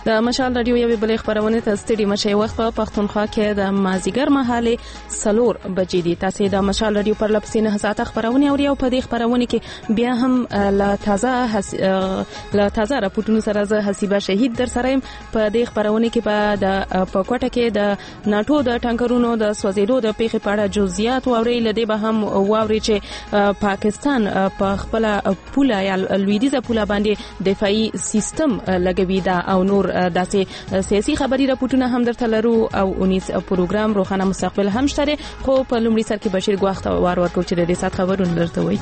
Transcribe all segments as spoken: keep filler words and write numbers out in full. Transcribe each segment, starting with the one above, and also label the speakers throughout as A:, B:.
A: د مشال رادیو یوې بلې خبرونه ته ستړي مشي وخت په پښتونخوا کې د مازیګر مهاله سلور بجې دي. تاسو د مشال رادیو پر لپسینه ساعته خبرونه اوري او په دې خبرونه کې بیا هم لا تازه حس... لا تازه راپورټونو سره زه حسیبه شهید در سره په دې خبرونه کې په د پکوټه کې د ناتو د ټانکرونو د سوځېدو د پیښې په اړه جزئیات واوري. لدې به هم واوري چې پاکستان په خپل پوله یا لویدیزه پوله باندې دفاعي سیستم لګوي دا او نور داسې سیاسي خبري راپورټونه هم درته لرو او اونیس پروګرام روخانه مستقبل هم شته. خو په لومړي سر کې بشیر ګواخت وار ورکو چې د دې سات خبرونه درته وایي.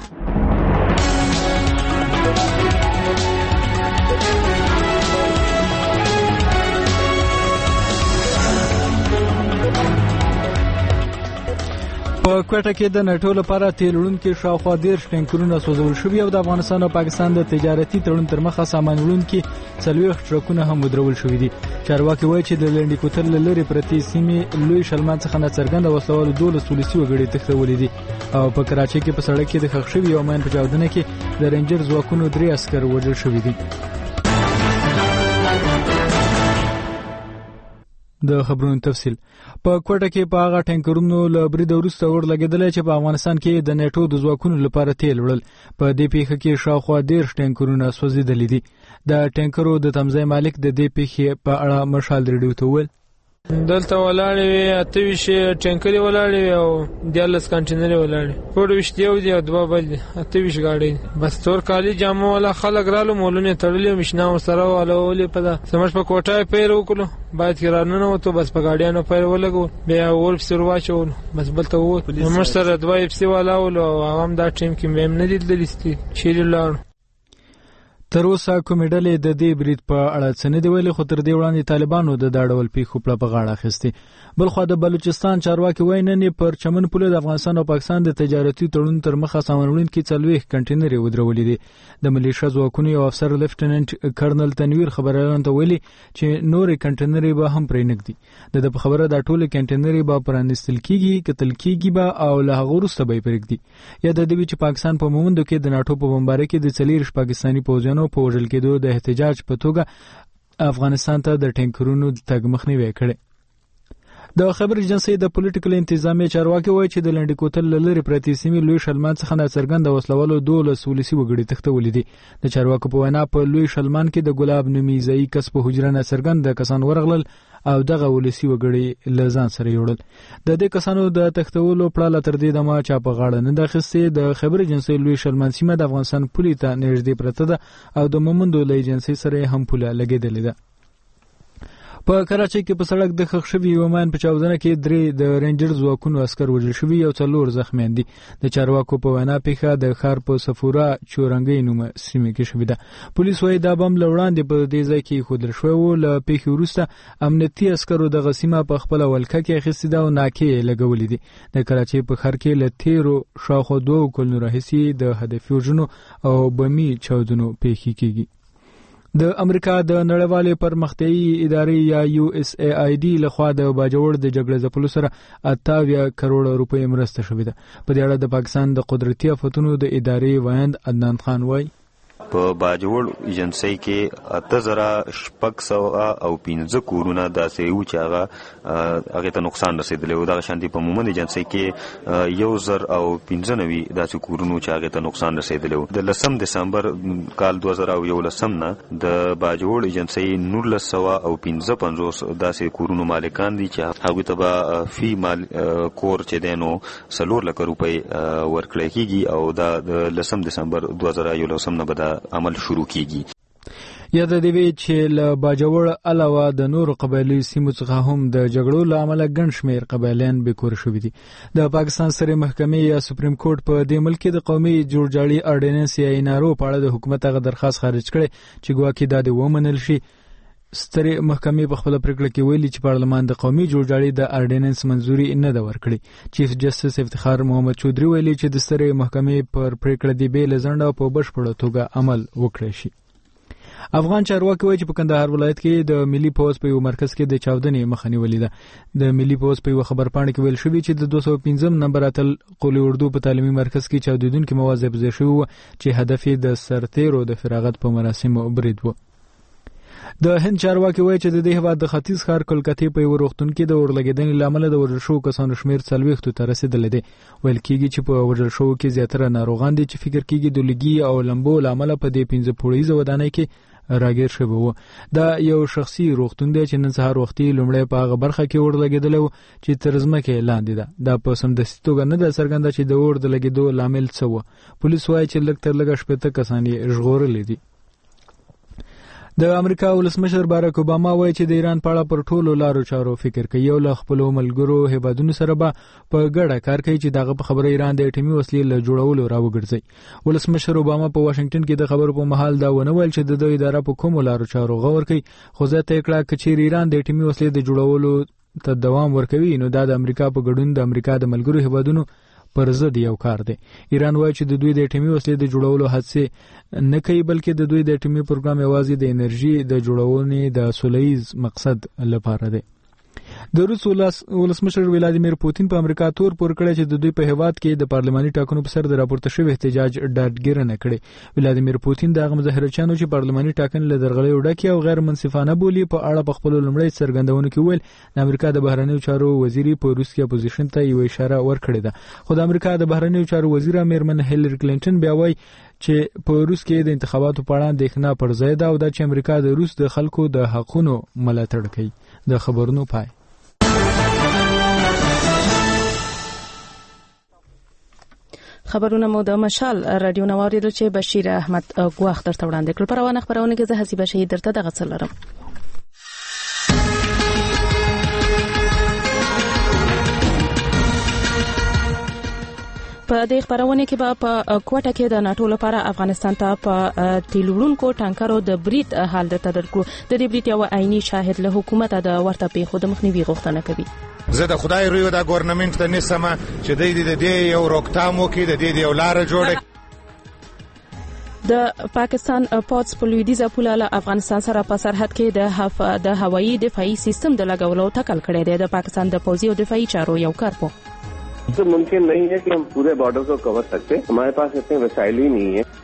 B: په کوټه کې د نټو لپاره تیل وړونکي شاوخوا دیرش ټانکرونه سوځول شوي او د افغانستان او پاکستان د تجارتي تړون تر مخه سامان وړونکي څلوېښت ټرکونه هم ودرول شوي دي. چارواکي وایي چې د لنډي کوتل له لرې پرتې سیمې لوی شلمان څخه ناڅرګنده وسلوالو دولس پولیسي وګړي تښتولي دي او په کراچۍ کې په سړک کې د ښخ شوي یو ماین په چاودنه کې د رینجر ځواکونو درې عسکر وژل شوي دي. د خبرونو تفصیل په کوټه کې په هغه ټانکرونو له برید وروسته اور لګیدل چې په افغانستان کې د نیټو د ځواکونو لپاره تیل وړل. په دې پیښه کې شاوخوا دیرش ټانکرونه سوځېدلي دي. د ټانکرو د تمځای مالک د دې پیښې په اړه مشال رادیو ته وویل
C: دلته ولاړې وي اته ویشت ټانکرې ولاړې وي او دیارلس کانټینرې ولاړې ټول ویشت یو دي او دوه بل دي اته ویشت ګاډۍ بس تور کالي جامو والا خلک رالو مولونه تړلې مشنا ورسره والولې په دا سمج په کوټه پیر وکړو باید کرانونه وته بس په گاډیانو پیر ولګو بیا ور سر واچو بس بلته وو موږ سره دوه اف سي والا او عوام دا ټیم کې مم نه دي دلستي چیرې لاړ.
B: تر اوسه کومې ډلې د دې برید په اړه څه نه دی ویلي خو تر دې وړاندې طالبانو د دا ډول پیښو په غاړه اخیستې. بلخوا د بلوچستان چارواکي وایي نن پر چمن پوله د افغانستان او پاکستان د تجارتي تړون تر مخه سامان وړونکي څلوېښت کانټینرې ودرولې دي. د ملیشیا ځواکونو یو افسر لیفټننټ کرنل تنویر خبريالانو ته ویلي چې نورې کانټینرې به هم پرې نږدي. د د خبره د ټولو کانټینرې به پرانستل کیږي کتل کیږي به او له هغه وروسته به پرېږدي. یا د دې چې پاکستان په مومندو کې د ناتو په بمبارۍ کې د څلېرویشت پاکستاني پوځیانو په وژل کېدو د احتجاج په توګه افغانستان ته د ټانکرونو تګ مخنیوی کړي. د خبر ایجنسی د پولیټیکل انتظامی چارواکي وایي چې د لنډي کوتل لری پرتی سیمې لوی شلمان څخه ناڅرګنده وسلوالو دولس ولسی وګړي تښتولې دي. د چارواکو په وینا په لوی شلمان کې د ګلاب نومي ځای کس په حجره ناڅرګنده کسان ورغلل او دغه ولسی وګړي لزان سره یوړل. د دې کسانو د تښتولو پړاله تر دې دمه چا په غاړه نه داخستې. د خبر ایجنسی لوی شلمان سیمه د افغانستان پولې ته نږدې پرته ده او د مومندو له ایجنسی سره هم پوله لګېدلې ده. په کراچۍ کې په سړک د ښخ شوي یو ماین په چاودنه کې درې د رینجر ځواکونو عسکر وژل شوي او څلور زخمیان دي. د چارواکو په وینا پیښه د ښار په صفورا چورنګۍ نومه سیمه کې شوې ده. پولیس وایي دا بم له وړاندې په دې ځای کې ایښودل شوی و. له پیښې وروسته امنیتي عسکرو دغه سیمه په خپله ولکه کې اخیستې ده او ناکې یې لګولې دي. د کراچۍ په ښار کې له تیرو شاوخوا دوو کلونو راهیسې د هدفي وژنو او بمي چاودنو پیښې کېږي. د امریکا د نړیوالې پرمختیایي ادارې یا یو اس ای آی ډي لخوا د باجوړ د جګړې ځپلو سره اتاویا کروڑ روپۍ مرسته شوې ده. په دې اړه د پاکستان د قدرتي آفتونو د ادارې وایند عدنان خان وایي
D: په باجوړ ایجنسی کې اته زره شپږ سوه او پنځه کورونه داسې وو چې هغه هغې ته نقصان رسېدلی و. دغه شانتې په مومند ایجنسی کې یو زر او پنځه نوي داسې کورونه چې هغې ته نقصان رسېدلی و. د لسم دسمبر کال دوه زره او یولسم نه د باجوړ ایجنسی نولس سوه او پنځه پنځوس داسې کورونو مالکان دي چې هغوی ته به فی مال کور چې دی نو څلور لکه روپۍ ورکړی کېږي او دا د لسم دسمبر دوه زره یولسم نه به دا عمل شروع کیږي.
B: یا د دې چې له باجوړ علاوه د نورو قبایلی سیمو څخه هم د جګړو له امله ګڼ شمېر قبایلیان بېکور شوي دي. د پاکستان سرې محکمې یا سپریم کورټ په دې ملک کې د قومي جوړجاړي اورډیننس یا انارو په اړه د حکومت هغه درخواست خارج کړی چې ګواکې دا د ومنل شي. سترې محکمې په خپله پرېکړه کې ویلي چې پارلمان د قومي جوړجاړي د اورډیننس منظوري نه ده ورکړې. چیف جسټس افتخار محمد چودري ویلي چې د سترې محکمې پر پرېکړه دې بې له ځنډه او په بشپړه توګه عمل وکړی شي. افغان چارواکي وایي چې په کندهار ولایت کې د ملي پوځ په یو مرکز کې د چاودنې مخه نیولې ده. د ملي پوځ په یو خبرپاڼه کې ویل شوي چې د دوه سوه پنځم نمبر اتل قولي اردو په تعلیمي مرکز کې چاودېدونکي مواد ځای پر ځای شوي وو چې هدف یې د سرتیرو د فراغت په مراسمو برید و. د هند چارواکي وایي چې د دې هیواد د ختیځ ښار کلکتې په یو روغتون کې د اورلګیدنې لامل د وژل شوو کسانو شمیر څلوېښتو ته رسیدلی دی. ویل کېږي چې په وژل شوو کې زیاتره ناروغان دي چې فکر کېږي د لوګي او لمبو لامل په دې پنځه پوړیزه ودانۍ کې راګیر شوی وو. دا یو شخصي روغتون دی چې نن سهار وختي لومړی په هغه برخه کې اور لګېدلی و چې تر ځمکې لاندې ده. دا په سمدستي توګه نه ده څرګنده چې د اور د لګېدو لامل څه و. پولیس وایي چې لږ تر لږه شپېته کسان یې ژغورلي دي. د امریکا ولسمشر باراک اوباما وایي چې د ایران په اړه پر ټولو لارو چارو فکر کوي او له خپلو ملګرو هیوادونو سره به په ګډه کار کوي چې دغه په خبره ایران د اټومي وسلې له جوړولو راوګرځي. ولسمشر اوباما په واشنگټن کې د خبرو په مهال دا ونه ویل چې د دوی اداره په کومو لارو چارو غور کوي، خو زه ته کړه چې چیرې ایران د اټومي وسلې د جوړولو ته دوام ورکوي نو دا د امریکا په ګډون د امریکا د ملګرو هیوادونو پر ضد یو کار دی. ایران وایي چې د دوی د اټومي وسلې د جوړولو هڅې نه کوي بلکې د دوی د اټومي پروګرام یوازې د انرژي د جوړونې د سولهییز مقصد لپاره دی. د روس ولسمشر ولادیمیر پوتین په امریکا تور پور کړی چې د دوی په هیواد کې د پارلماني ټاکنو په سر د راپورته شوی احتجاج ډاډګیرنه کړې. ولادیمیر پوتین د هغه مظاهرچیانو چې پارلماني ټاکنې له درغلیو ډکې او غیر منصفانه بولي په اړه په خپلو لومړۍ څرګندونو کې ویل د امریکا د بهرنیو چارو وزیري په روس کې اپوزیشن ته یو اشاره ورکړې ده. خو د امریکا د بهرنیو چارو وزیره میرمن هیلری کلینټن بیا وایي چې په روس کې د انتخاباتو په اړه اندېښنه پر ځای ده او دا چې امریکا د روس د خلکو د حقونو ملاتړ کوي. د خبرونو پای.
A: خبرونه مو د مشال رادیو نواریدل چې بشیر احمد ګواخ درته وړاندې کړل. پروانه خبرونه کې زه حسیبه شهید درته دغه څه لرم. په دې خبرونه کې به په کوټه کې د ناتو لپاره افغانستان ته په تیلورونکو ټانکرو د بریټ حال د تدرکو د دې بریټ یو عیني شاهد له حکومت د ورته پیښو د مخنیوي غوښتنه کوي.
E: زه د خدای روی د ګورنمنت ته نسمه چې د دې د یو روکتامو کې د دې یو لار جوړه.
A: د پاکستان پوتس په لویدیزه پوله له افغانستان سره په سرحد کې د هف د هوایي دفاعي سیستم د لګولو ټاکل کړی دی. د پاکستان د پوځي او دفاعي چارو یو کارپو
F: तो मुमकिन नहीं है कि हम पूरे बॉर्डर को कवर सकते, हमारे पास इतने वसाइल ही नहीं है.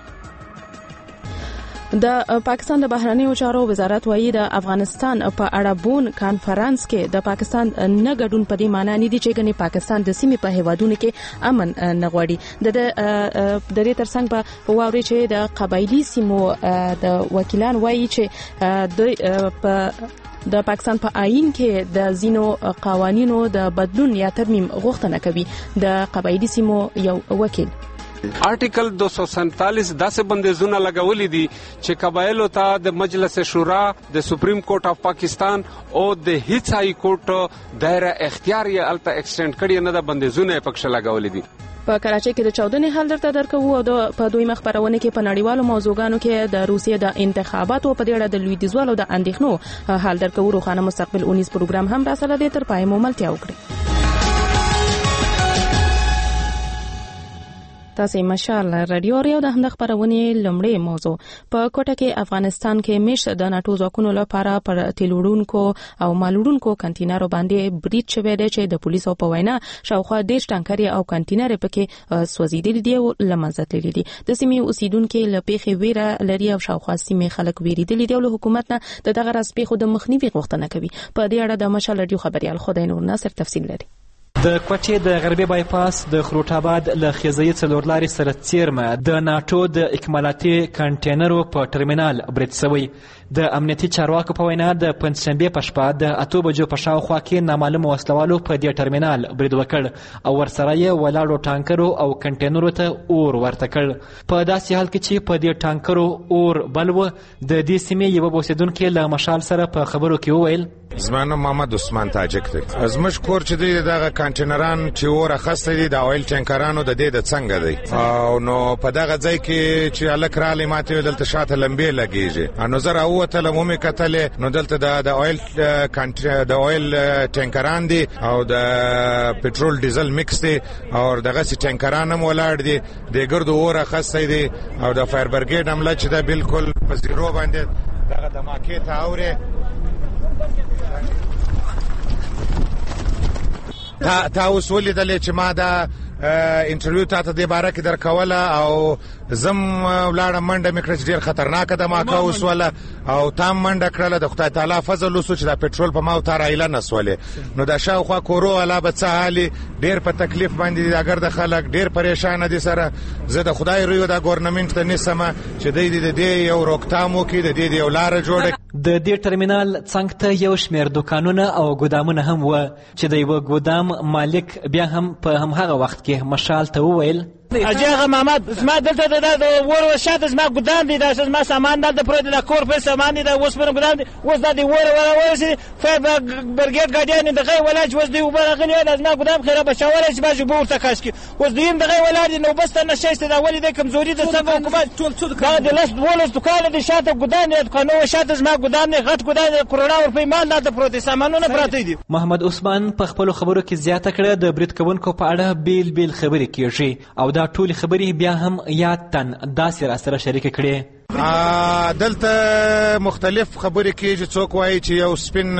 A: د پاکستان د بهرنیو چارو وزارت وایي د افغانستان په اړه بون کانفرنس کې د پاکستان نه ګډون په دې معنی نه دي چې ګنې پاکستان د سیمې په هیوادونو کې امن نه غواړي. د د دې ترڅنګ په واوري چې د قبایلی سیمو د وکیلان وایي چې د په د پاکستان په آئین کې د زینو قوانینو د بدلون یا ترمیم غوښتنه کوي. د قبایلی سیمو یو وکیل
G: آرټیکل دو سو سینتالیس داسې بندیزونه لګولې دي چې قبایلو ته د مجلس شورا، د سپریم کورټ اف پاکستان او د هیڅ هاي کورټ دایره اختیار یې الته ایکسټند کړي نه، د بندیزونه پکښ لګولې دي.
A: په کراچۍ کې د چودنې حال درته درکو او د په دوی مخبرونه کې په نړیوالو موضوعګانو کې د روسیې د انتخاباتو په اړه د لویدیځوالو د اندېښنو حال درکو. روخانه مستقبل اونیس پروګرام هم را سره د تر پای مملتیا وکړي. تاسو مشال رادیو ریو د همد خبرونه لمړی موضوع په کوټه کې افغانستان کې مشت د ناتو ځواکونو لپاره پر تیلورونکو او مالورونکو کنټینرو باندې بریټ شوی دی چې د پولیسو په وینا شاوخوا ډېر ټانکري او کنټینر پکې سوځیدلي دي او لمنځه تللي دي. د سیمې اوسیدونکو له پیښې ویره لري او شاوخوا سیمې خلک ویریدلي دي او له حکومت نه د دغه راز پیښو د مخنیوي غوښتنه کوي. په دې اړه د مشال رادیو خبريال خدای نور ناصر تفصیل لري.
H: د کوټې د غربي بایپاس د خروټ-آباد له خزایي څلورلارې سره څیرمه د ناټو د اکمالاتي کنټینرو په ټرمینال برید شوی. د امنیتي چارواکو په وینا د پنځشنبې په شپه د اتو بجو په شاوخوا کې نامعلومه وسلوالو په دې ټرمینال برید وکړ او ورسره یې ولاړو ټانکرو او کنټینرو ته اور ورته کړ. په داسې حال کې چې په دې ټانکرو اور بل و، د دې سیمې یوه اوسېدونکي له مشال سره په خبرو کې وویل
E: زما نوم محمد عثمان تاجک دی. زموږ کور چې دی دغه کنټینران چې اور اخیستی دي د اویل ټینکرانو د دې د څنګه دی او نو په دغه ځای کې چې هلک رالی ما ته ویل دلته شاته لمبې لګېږي. نو زه راووتلم ومې کتلې نو دلته د اویل د اویل ټینکران دي او د پټرول ډیزل مکس دی او دغسې ټینکران هم ولاړ دي، د ګردو اور اخیستی دی او د فایر برګیډ حمله چې ده بالکل په زیرو باندې دغه دماکې ته اورې. تا تا اوس ولیدلې چې ما دا انټرویو تاسو د باره کې درکوله او زم ولاړه منډه مې کړه چې ډېر خطرناکه ده ما کوس ولا او تام منډه کړله د خدای تعالی فضل وسو چې دا پټرول په ما او تار ایله نسولې نو دا شاوخوا کورو والا به څه حالي ډېر په تکلیف باندې دي اگر د خلک ډېر پریشان دي سره زه د خدای روی د ګورنمنت ته نسمه چې دوی د دې یو روکتام وکړي د دې یو لار جوړه
H: د دې ټرمینال څنګ ته یو شمېر دوکانونه او ګودامونه هم و چې د یو ګودام مالک بیا هم په همغه وخت کې مشال ته وویل
I: اجازه محمد زما دلته د ور وشاته زما ګودام دی دا زما سامان دلته پروت دی د کور په سامان دی د اوس په ګودام دی اوس د ور ور ورسي فایب برګیټ ګاډیان دغه ولای اوس دی وبرغلی د زما ګودام خیره بشاوله چې باجو ورته کاش کی اوس دیم دغه ولای نو بس نه شېسته دا ولې د کمزوري د څنګه حکومت ټول څه دا د لاس ولس دکان دی شاته ګودام دی قانون شاته زما ګودام دی غټ ګودام دی کرونا ور په مال دلته پروت دی سامانونه پراته دي
H: محمد عثمان په خپل خبرو کې زیاته کړه د برید کوونکو په اړه بیل بیل خبرې کیږي او دا ټول خبرې بیا هم یاد تن داسې را سره شریک کړي
E: دلته مختلف خبرې کیږي څوک وایي چې یو سپین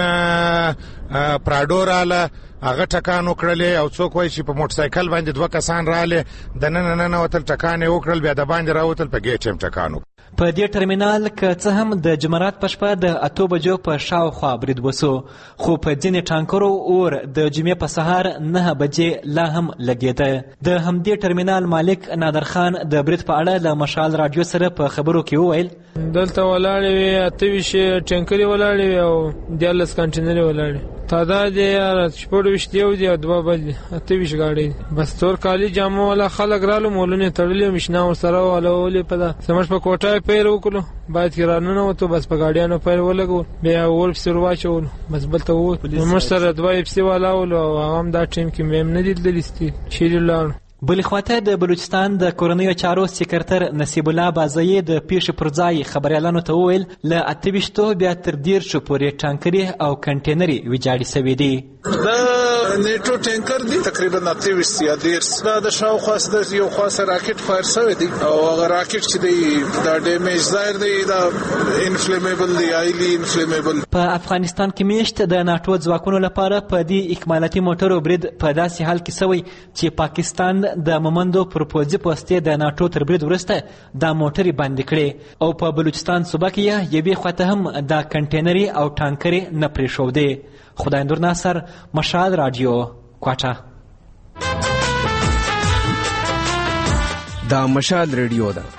E: پراډو راله هغه ټکان وکړلې او څوک وایي چې په موټر سایکل باندې دوه کسان رااله د نن نن وتل ټکان یې وکړل بیا د باندې راوتل په ګیټ هم ټکان
H: په دې ټرمینال که څه هم د جمعرات په شپه د اتو بجو په شاوخوا برید وسو خو په ځینې ټانکرو اور د جمعې په سهار نه بجې لا هم لګېده د همدې ټرمینال مالک نادر خان د برید په اړه له مشال رادیو سره په خبرو کې وویل
C: دلته ولاړې وې اته ویشت ټینکرې ولاړې وې او دیارلس کنټینرې ولاړې تعداد یې شپږ ویشت یو دی او دوه بل دي اته ویشت ګاډۍ بس تور کالي جامو والا خلک رالو مولونه تړلې مشنا ورسره والولې په دا سمش په کوټه پیر وکړو باید کرانونه وته بس په گاډیانو پیر ولګو بیا ول سر واچول بس بلته و موږ سره دوه اپسی والا ول او هم دا ټیم کې مم نه دي دلستي شیل لاړ
H: بل خواته د بلوچستان د کورنیو چارو سکرټر نصیب الله بازایی د پیښې پر ځای خبريالانو ته وویل له اته ویشتو بیا تر ډیر شو پورې ټانکرې او کنټینري ویجاړې سوي دي
J: د نیټو ټانکر دی تقریبا اته ویشت یا ډیر د شاوخوا د یو خاصه راکټ فایر شوی دی او هغه راکټ چې دی دا ډیمیج ظاهر دی دا انفلیمیبل دی هایلی انفلیمیبل
H: په افغانستان کې میشت د ناتو ځواکونو لپاره په دې اکمالاتي موټرو برید په داسې حال کې سوی چې پاکستان د مومندو پروپوزي پوسټې د ناتو تر برید وروسته دا موټرې بندې کړې او په بلوچستان صوبه کې یوې خواته هم دا کنټینري او ټانکرې نه پرېښودې خدای نور ناصر مشال رادیو کوټه
K: دا مشال رادیو ده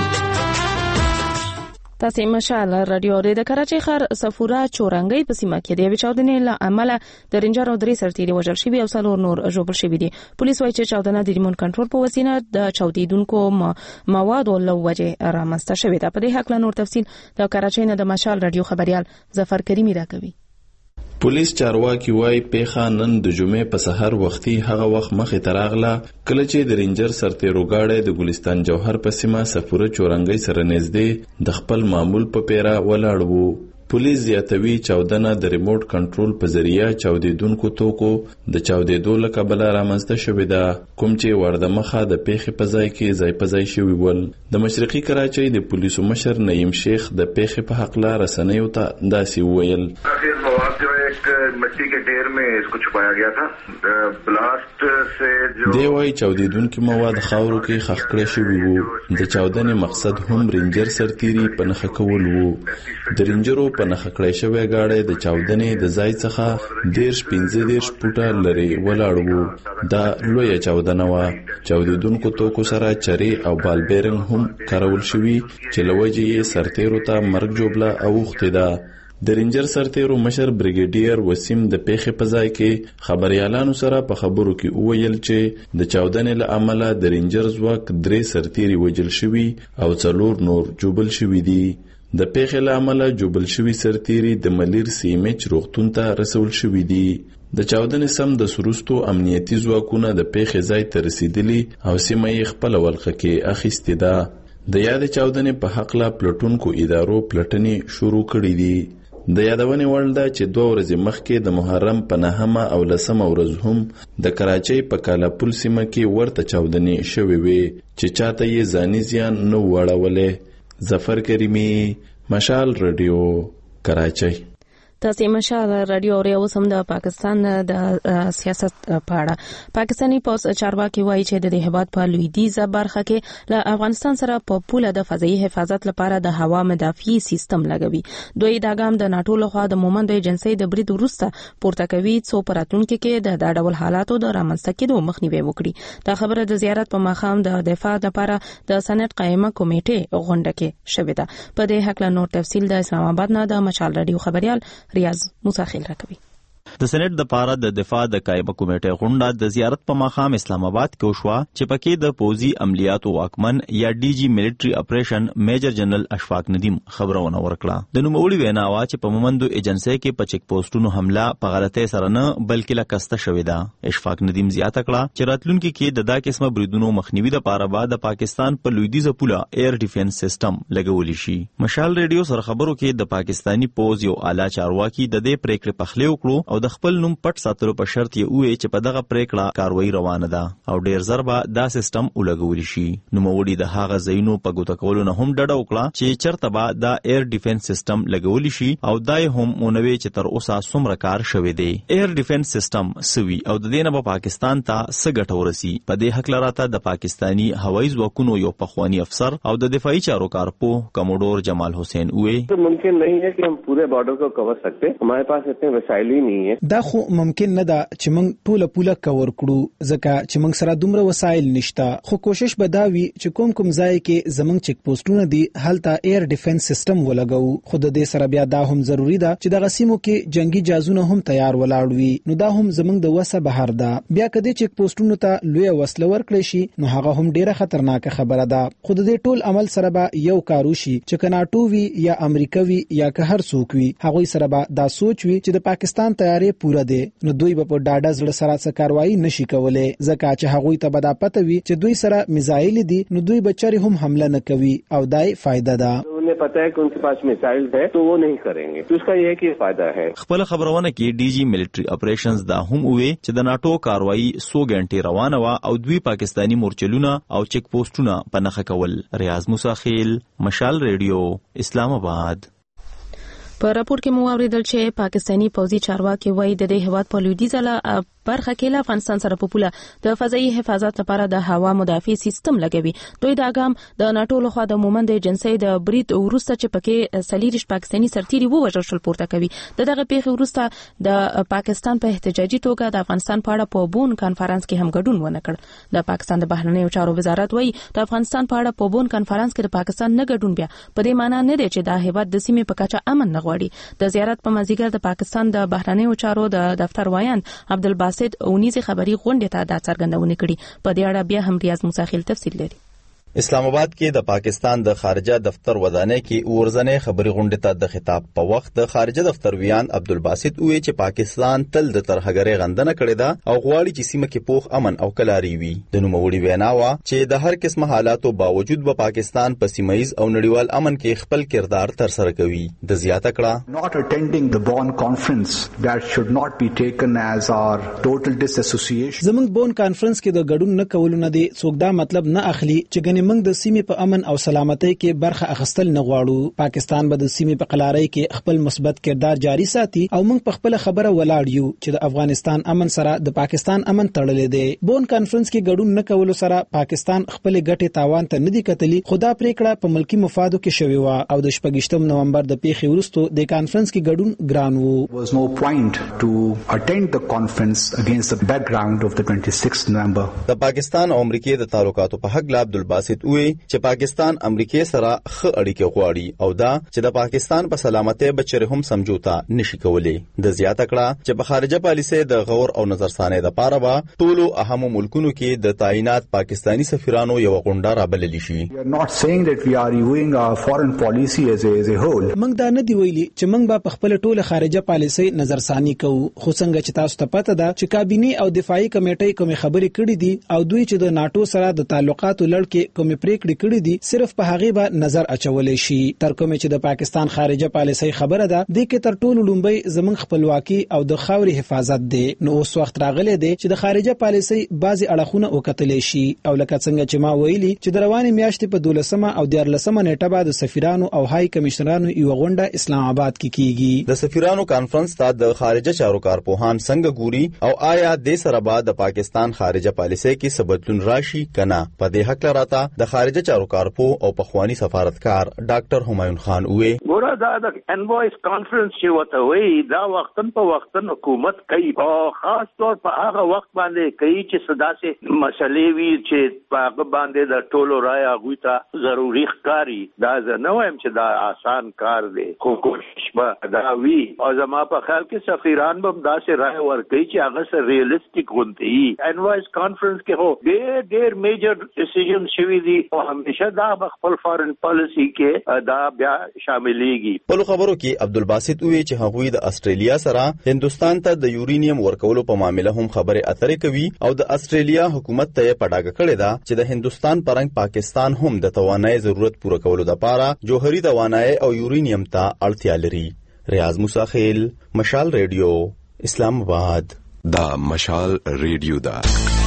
A: تاسې مشال رادیو اورئ د کراچۍ ښار صفوره چورنګۍ په سیمه کې د یوې چاودنې له امله د رینجر او درې سرتیري وژل شوي او څلور نور ژوبل شوي دي پولیس وایي چې چاودنه د ریموټ کنټرول په وسیله د چاودېدونکو موادو له وجې رامنځته شوې ده په دې هکله نور تفصیل د کراچۍ نه د مشال رادیو خبريال ظفر کریمي راکوي
L: پولیس چارواکي وایي پیښه نن د جمعې په سحر وختي هغه وخت مخې ته راغله کله چې د رینجر سرتیرو ګاډی د ګلستان جوهر په سیمه صفوره چورنګۍ سره نږدې د خپل معمول په پیره ولاړ وو پولیس زیاتوي چاودنه د ریموټ کنټرول په ذریعہ چاودیدونکو توکو د چاودیدو له کبله رامنځته شوې ده کوم چې ورده مخه د پیښې په ځای کې ځای په ځای شوي ول د مشرقي کراچۍ د پولیسو مشر نعیم شیخ د پیښې په حقله رسنیو ته داسې وویل
M: مٹی کے ڈھیر میں اس کو چھپایا گیا تھا بلاسٹ سے جو
L: دی وايي چاودیدونکو مواد خاورو کې خښ کړی شوي وو د چاودنې مقصد هم رینجر سرتیري په نښه کول وو د رینجرو په نښه کړی شوی ګاډی د چاودنې د ځای څخه دېرش پنځه دېرش فوټه لرې ولاړ وو دا لویه چاودنه وه چاودیدونکو توکو سره چرې او بالبیرنګ هم کارول شوي چې له وجې یې سرتیرو ته مرګ ژوبله اوښتې ده د رینجر سرتیرو مشر بریګیډیر وسیم د پیښې په ځای کې خبريالانو سره په خبرو کې وویل چې د چاودنې له امله د رینجر ځواک درې سرتیري وژل شوي او څلور نور ژوبل شوي دي د پیښې له امله ژوبل شوي سرتیري د ملیر سی ایم ایچ روغتون ته رسول شوي دي د چاودنې سم د سروستو امنیتي ځواکونه د پیښې ځای ته رسیدلي او سیمه یې خپله ولقه کې اخیستې ده د یادې چاودنې په هکله پلټونکو ادارو پلټنې شروع کړې دي د یادونې وړ ده چې دوه ورځې مخکې د محرم په نهمه او لسمه ورځ هم د کراچۍ په کالاپول سیمه کې ورته چاودنې شوې وې چې چاته یې ځاني زیان نه و اړولی ظفر کریمي مشال رادیو کراچۍ
A: تاسو مشال رادیو اوري اوس هم د پاکستان د سیاست په اړه پاکستاني پوز چارواکي وایي چې د هیواد په لویدیځه برخه کې له افغانستان سره په پوله د فضایي حفاظت لپاره د هوا مدافعي سیستم لګوي. دوی دا ګام د ناتو لخوا د مومند ایجنسی د برید وروسته پورته کوي څو پراتونکو کې د دا ډول حالاتو د رامنځته کېدو مخنیوي وکړي. دا خبره د زیارت په مخام د دفاع لپاره د سنټ قائمه کمیټې غونډه کې شوې ده. په دې حق له نور تفصیل د اسلام آباد نه د مشال رادیو خبريال ریاض موسی خیل راکوي.
K: د سېنات د پاره د دفاع د قائمه کمیټې غونډه د زیارت په مقام اسلام آباد کې وشوه چې پکې د پوزي عملیاتو واکمن یا ډي جی ملټري اپریشن میجر جنرال اشفاق ندیم خبرونه ورکړه. د نوموړي وینا وا چې په مومندو ایجنسی کې په چک پوسټونو حمله په غلطۍ سره نه بلکې لکسته شوې ده. اشفاق ندیم زیاته کړه چې راتلونکي کې د دا قسمه بریدونو مخنیوي لپاره بعد د پاکستان په لویدیځه پوله ایر ډیفنس سیستم لګول شي. مشال ریډیو سره خبرو کې د پاکستانی پوز یو اعلی چارواکي د دې پریکړې پخلی وکړو او د خپل نوم پټ ساتلو په شرط یې وې چې په دغه پریکړه کاروایی روانه ده او ډیر ضربه دا سیستم ولګول شي. نو موړي د هغه زینو په ګوته کولو نه هم ډډه وکړه چې چرته به دا ایر ډیفنس سیستم لګول شي او دای هم اونوي چې تر اوسه څومره کار شوی دی. ایر ډیفنس سیستم سوي او د دې نه په پاکستان ته سګټ ورسي. په دې حق لراته د پاکستانی هوایي ځواکونو یو پخوانی افسر او د دفاعي چارو کارپو کموډور جمال حسین وې
F: ممکن नहीं है कि हम पूरे बॉर्डर को कवर सकते. हमारे पास इतने वसाइल ही नहीं है.
N: دا خو ممکن نه ده چې موږ ټوله پوله کور کړو ځکه چې موږ سره دومره وسایل نشته. خو کوشش به دا وي چې کوم کوم ځای کې زموږ چک پوسټونه دي هلته ایر ډیفنس سیستم ولګو. خو د دې سره بیا دا هم ضروری ده چې د غسیمو کې جنگي جازونه هم تیار ولاړ وي. نو دا هم زموږ د وسه بهر ده. بیا کدی چک پوسټونو ته لوی وسله ورکړي شي نو هغه هم ډیره خطرناک خبره ده. خو د دې ټول عمل سره به یو کارو شي چې کناټو وی یا امریکا وی یا که هر څوک وي هغه سره به دا سوچ وي چې د پاکستان تیارې پوره ده. نو دوی به په ډاډه زړه سره څه کاروایی نشي کولای ځکه چې هغوی ته به دا پته وي چې دوی سره میزایل دي نو دوی بچری هم حمله نه کوي او دای فائدہ ده.
F: उन्हें पता है कि उनके पास मिसाइल है तो वो नहीं करेंगे. तो इसका ये कि फायदा है.
K: خپل خبرونه کې ډي جی ملټري اپریشنز دا هم وې چې د ناتو کاروایی سو غنټې روانه وا او دوی پاکستانی مورچلونه او چک پوسټونه په نخښه کول. ریاض موسی خیل مشال ریډیو اسلام آباد.
A: په راپور کې مو اوریدل چې پاکستانی پوزي چارواکي وایي د دې هیواد په لویدیځه برخه کې له افغانستان سره په پوله د فضایي حفاظت لپاره د هوا مدافعي سیستم لګوي. دوی دا ګام د ناتو لخوا د مومند ایجنسی د برید وروسته چې پکې سلیریش پاکستانی سرتیري ووژل شول پورته کوي. دغه پیښې وروسته د پاکستان په احتجاجي توګه د افغانستان په اړه په بون کانفرنس کې هم ګډون ونه کړ. د پاکستان د بهرنیو چارو وزارت وایي د افغانستان په اړه په بون کانفرنس کې د پاکستان نه ګډون بیا په دې معنی نه دی چې د هیواد د سیمې په کچه امن نه غواړي. د زیارت په مازیګر د پاکستان د بهرنیو چارو د دفتر وایان عبدالباسط اونیزي خبري غونډه ته د څرګندونه کړي. په دې اړه بیا هم ریاض موسی خیل تفصیل لري.
K: اسلام آباد کې د پاکستان د خارجه دفتر ودانۍ کې ورځنې خبري غونډه ته د خطاب په وخت د خارجه دفتر ویان عبدالباسط وی چې پاکستان تل د ترهګرۍ غندنه کړې ده او غواړي چې سیمه کې پوخ امن او کلاري وي. د نوموړي وینا وا چې د هر قسمه حالاتو باوجود به پاکستان په سیمایي او نړیوال امن کې خپل کردار تر سره کوي. د زیاته کړه
O: not attending the Bonn conference that should not be taken as our total disassociation.
N: زمونږ بون کانفرنس کې د ګډون نه کولو نه دي څوک دا مطلب نه اخلي چې موږ د سیمې په امن او سلامتۍ کې برخه اخیستل نه غواړو. پاکستان به د سیمې په قلارۍ کې خپل مثبت کردار جاری ساتي او موږ په خپل خبره ولاړ یو چې د افغانستان امن سره د پاکستان امن تړلې دی. بون کانفرنس کې ګډون نه کولو سره پاکستان خپل ګټې تاوان ته نه دی کتلی. خدا پریکړه په ملکی مفادو کې شوی و او د شپږشتم نومبر د پیښې وروسته د کانفرنس کې ګډون ګران وو.
O: was no point to attend the conference against the background of the twenty-sixth November.
K: د پاکستان او امریکای د تعلقاتو په حق عبدالباسط وی چې پاکستان امریکای سره ښه اړیکې غواړي او دا چې د پاکستان په سلامتۍ بچره هم سمجوتا نشي کولای. د زیاته کړه چې په خارجه پالیسۍ د غور او نظرثانۍ د پاره به ټولو اهمو ملکونو کې د تعینات پاکستانی سفیرانو یو غونډه رابلل شي.
O: We are not saying that we are reviewing our foreign policy as a, as a whole.
N: موږ دا نه دی ویلي چې موږ به په خپل ټوله خارجه پالیسۍ نظرثاني کوو. خو څنګه چې تاسو ته پته ده چې کابینه او دفاعي کمیټې کوم خبرې کړې دي او دوی چې د ناتو سره د تعلقاتو لړ کې کومې پریکړې کړې دي صرف په هغه به نظر اچولې شي. تر کومه چې د پاکستان خارجه پالیسۍ خبره ده د کې تر ټولو لومبي زمونږ خپلواکي او د خاوري حفاظت دی. نو اوس وخت راغلی دی چې د خارجه پالیسۍ بعضي اړخونه وکتلې شي او لکه څنګه چې ما ویلي چې د روانې میاشتې په دولسمه او دیارلسمه نیټه به د سفیرانو او هاي کمشنرانو یو غونډه اسلام آباد کې کیږي.
K: د سفیرانو کانفرنس ته د خارجه چارو کارپوهان څنګه ګوري او آیا د سره بعد د پاکستان خارجه پالیسۍ کې سبدلون راشي کنه؟ په دې حق لراته د خارجه چارو کارپو او پخوانی سفارتکار ډاکټر همایون خان وې
P: ګوره دا د انوایس کانفرنس چې وته وی دا وختن په وختن حکومت کوي او خاص طور په هغه وخت باندې کوي چې صدا سي مسلې وی چې هغه باندې د ټولو رائے هغه ته ضروري ښکاری. دا نه وایم چې دا آسان کار دی خو کوشش به دا وی او زما په خیال کې سفیران به دا سي رائے ورکړي چې هغه سره ریئلیسټیک غونډي. انوایس کانفرنس کې هو ډېر ډېر میجر ډیسیژن شوي دي او همیشه دا خپل فارن پالیسی کې دا بیا شاملېږي.
K: په خبرو کې عبدالباسط وی چې هغوی د استرالیا سره هندستان ته د یورینیم ورکولو په معاملې هم خبرې اترې کوي او د استرالیا حکومت ته پډاګه کړې ده چې د هندستان پرنګ پاکستان هم د توانایي ضرورت پوره کولو لپاره جوهري توانایي او یورینیم ته اړتیا لري. ریاض موسی خیل، مشال ریډیو، اسلام آباد.
Q: دا مشال ریډیو دا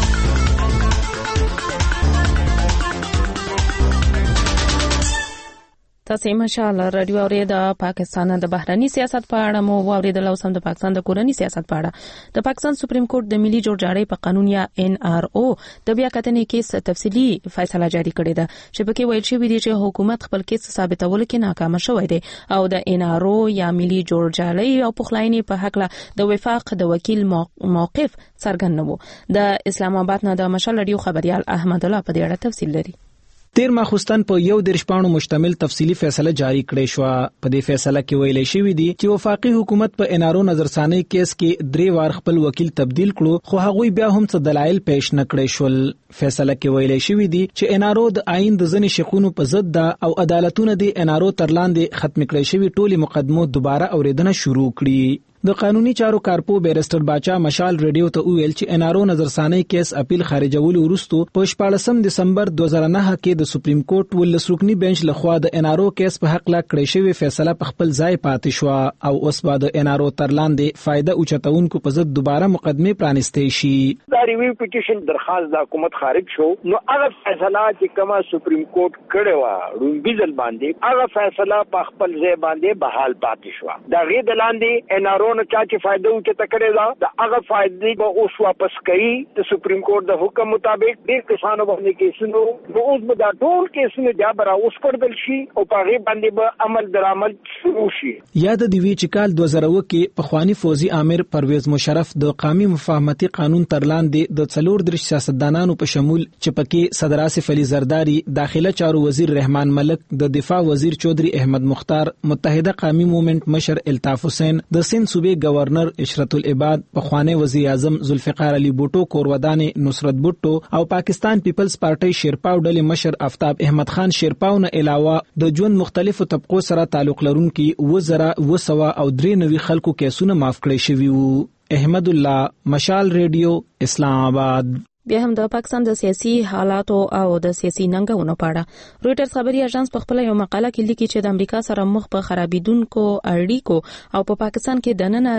A: تاسو مشال رادیو اورید د پاکستان د بهرنی سیاست په اړه مو واوریدل او سم د پاکستان د کورنی سیاست په اړه د پاکستان سپریم کورټ د ملي جوړجاړي په قانون یا ان ار او د بیا کتنې کیس تفصیلی فیصله جاری کړې ده چې پکې ویل شوی دی چې حکومت خپل کیس ثابتولو کې ناکام شوی دی او د ان ار او یا ملي جوړجاړي او پخلاینې په حق له د وفاق د وکیل موقف څرګند نو. د اسلام آباد نه د مشال رادیو خبريال احمد الله په دې اړه تفصیل لري.
N: تیر ماخوستن په یو درش پاڼو مشتمل تفصیلی فیصله جاری کړې شو. په دې فیصله کې ویل شوی دی چې وفاقي حکومت په انارو نظرثانی کیس کې درې وار خپل وکیل تبدیل کړو خو هغوی بیا هم څه دلایل پېښ نه کړې شول. فیصله کې ویل شوی دی چې انارو د آئین د ځنې شقونو په ضد ده او عدالتونه د انارو تر لاندې ختم کړې شوی ټولي مقدمو دوباره اوریدنه شروع کړي. د قانوني چارو کارپو بیرسټر باچا مشال ریډیو ته ویل چې انارو نظرثانی کیس اپیل خارجولو وروسته په شپاړسم دسمبر دوه زره نه کې د سپریم کورټ ولس رکنی بنچ لخوا د انارو کیس په حق لا کړې شوی فیصله په خپل ځای پاتې شو او اوس بعد انارو تر لاندې فائدہ اوچتونکو په ضد دوباره مقدمه پرانستې شي.
P: دا ریویو پټیشن درخواست د حکومت خارج شو نو هغه فیصله چې کومه سپریم کورټ کړې و رومبي ځل باندې هغه فیصله په خپل ځای باندې بحال پاتې شو. دا غي د لاندې انارو نه چا چې فائدہ اوچته کړی دا د هغه فائدې به اوس واپس کړي د سپریم کورټ د حکم مطابق. ډېر کسانو باندې کیسونو نو اوس به دا ټول کیسونه بیا به اوس کړل شي او په هغه باندې به عمل درآمد شروع شي.
N: یاد دی وی چې کال دوه زره کې پخوانی فوزي امیر پرویز مشرف د قومي مفاهمتي قانون تر لاندې د څلور درش سیاستدانانو په شمول چې پکې صدر آصف علي زرداری، داخله چارو وزیر رحمان ملک، د دفاع وزیر چودري احمد مختار، متحده قومي موومېنټ مشر الطاف حسین، د سند صوبې گورنر اشرت العباد، پخوانی وزیر اعظم ذوالفقار علي بوټو کوروادان نصرت بوټو او پاکستان پیپلز پارټي شیرپاو ډلې مشر آفتاب احمد خان شیرپاو نه علاوه د ژوند مختلفو طبقو سره تعلق لرونکي وزرا وسوا او درې نوي خلکو کیسونه معاف کړي شوي وو. احمد الله، مشال ریډیو، اسلام آباد.
A: بیا هم د پاکستان د سیاسي حالاتو او د سیاسي ننګونو په اړه رويټرز خبري اژانس په خپل یو مقاله کې لیکي چې د امریکا سره مخ په خرابېدونکو اړیکو او په پاکستان کې د نن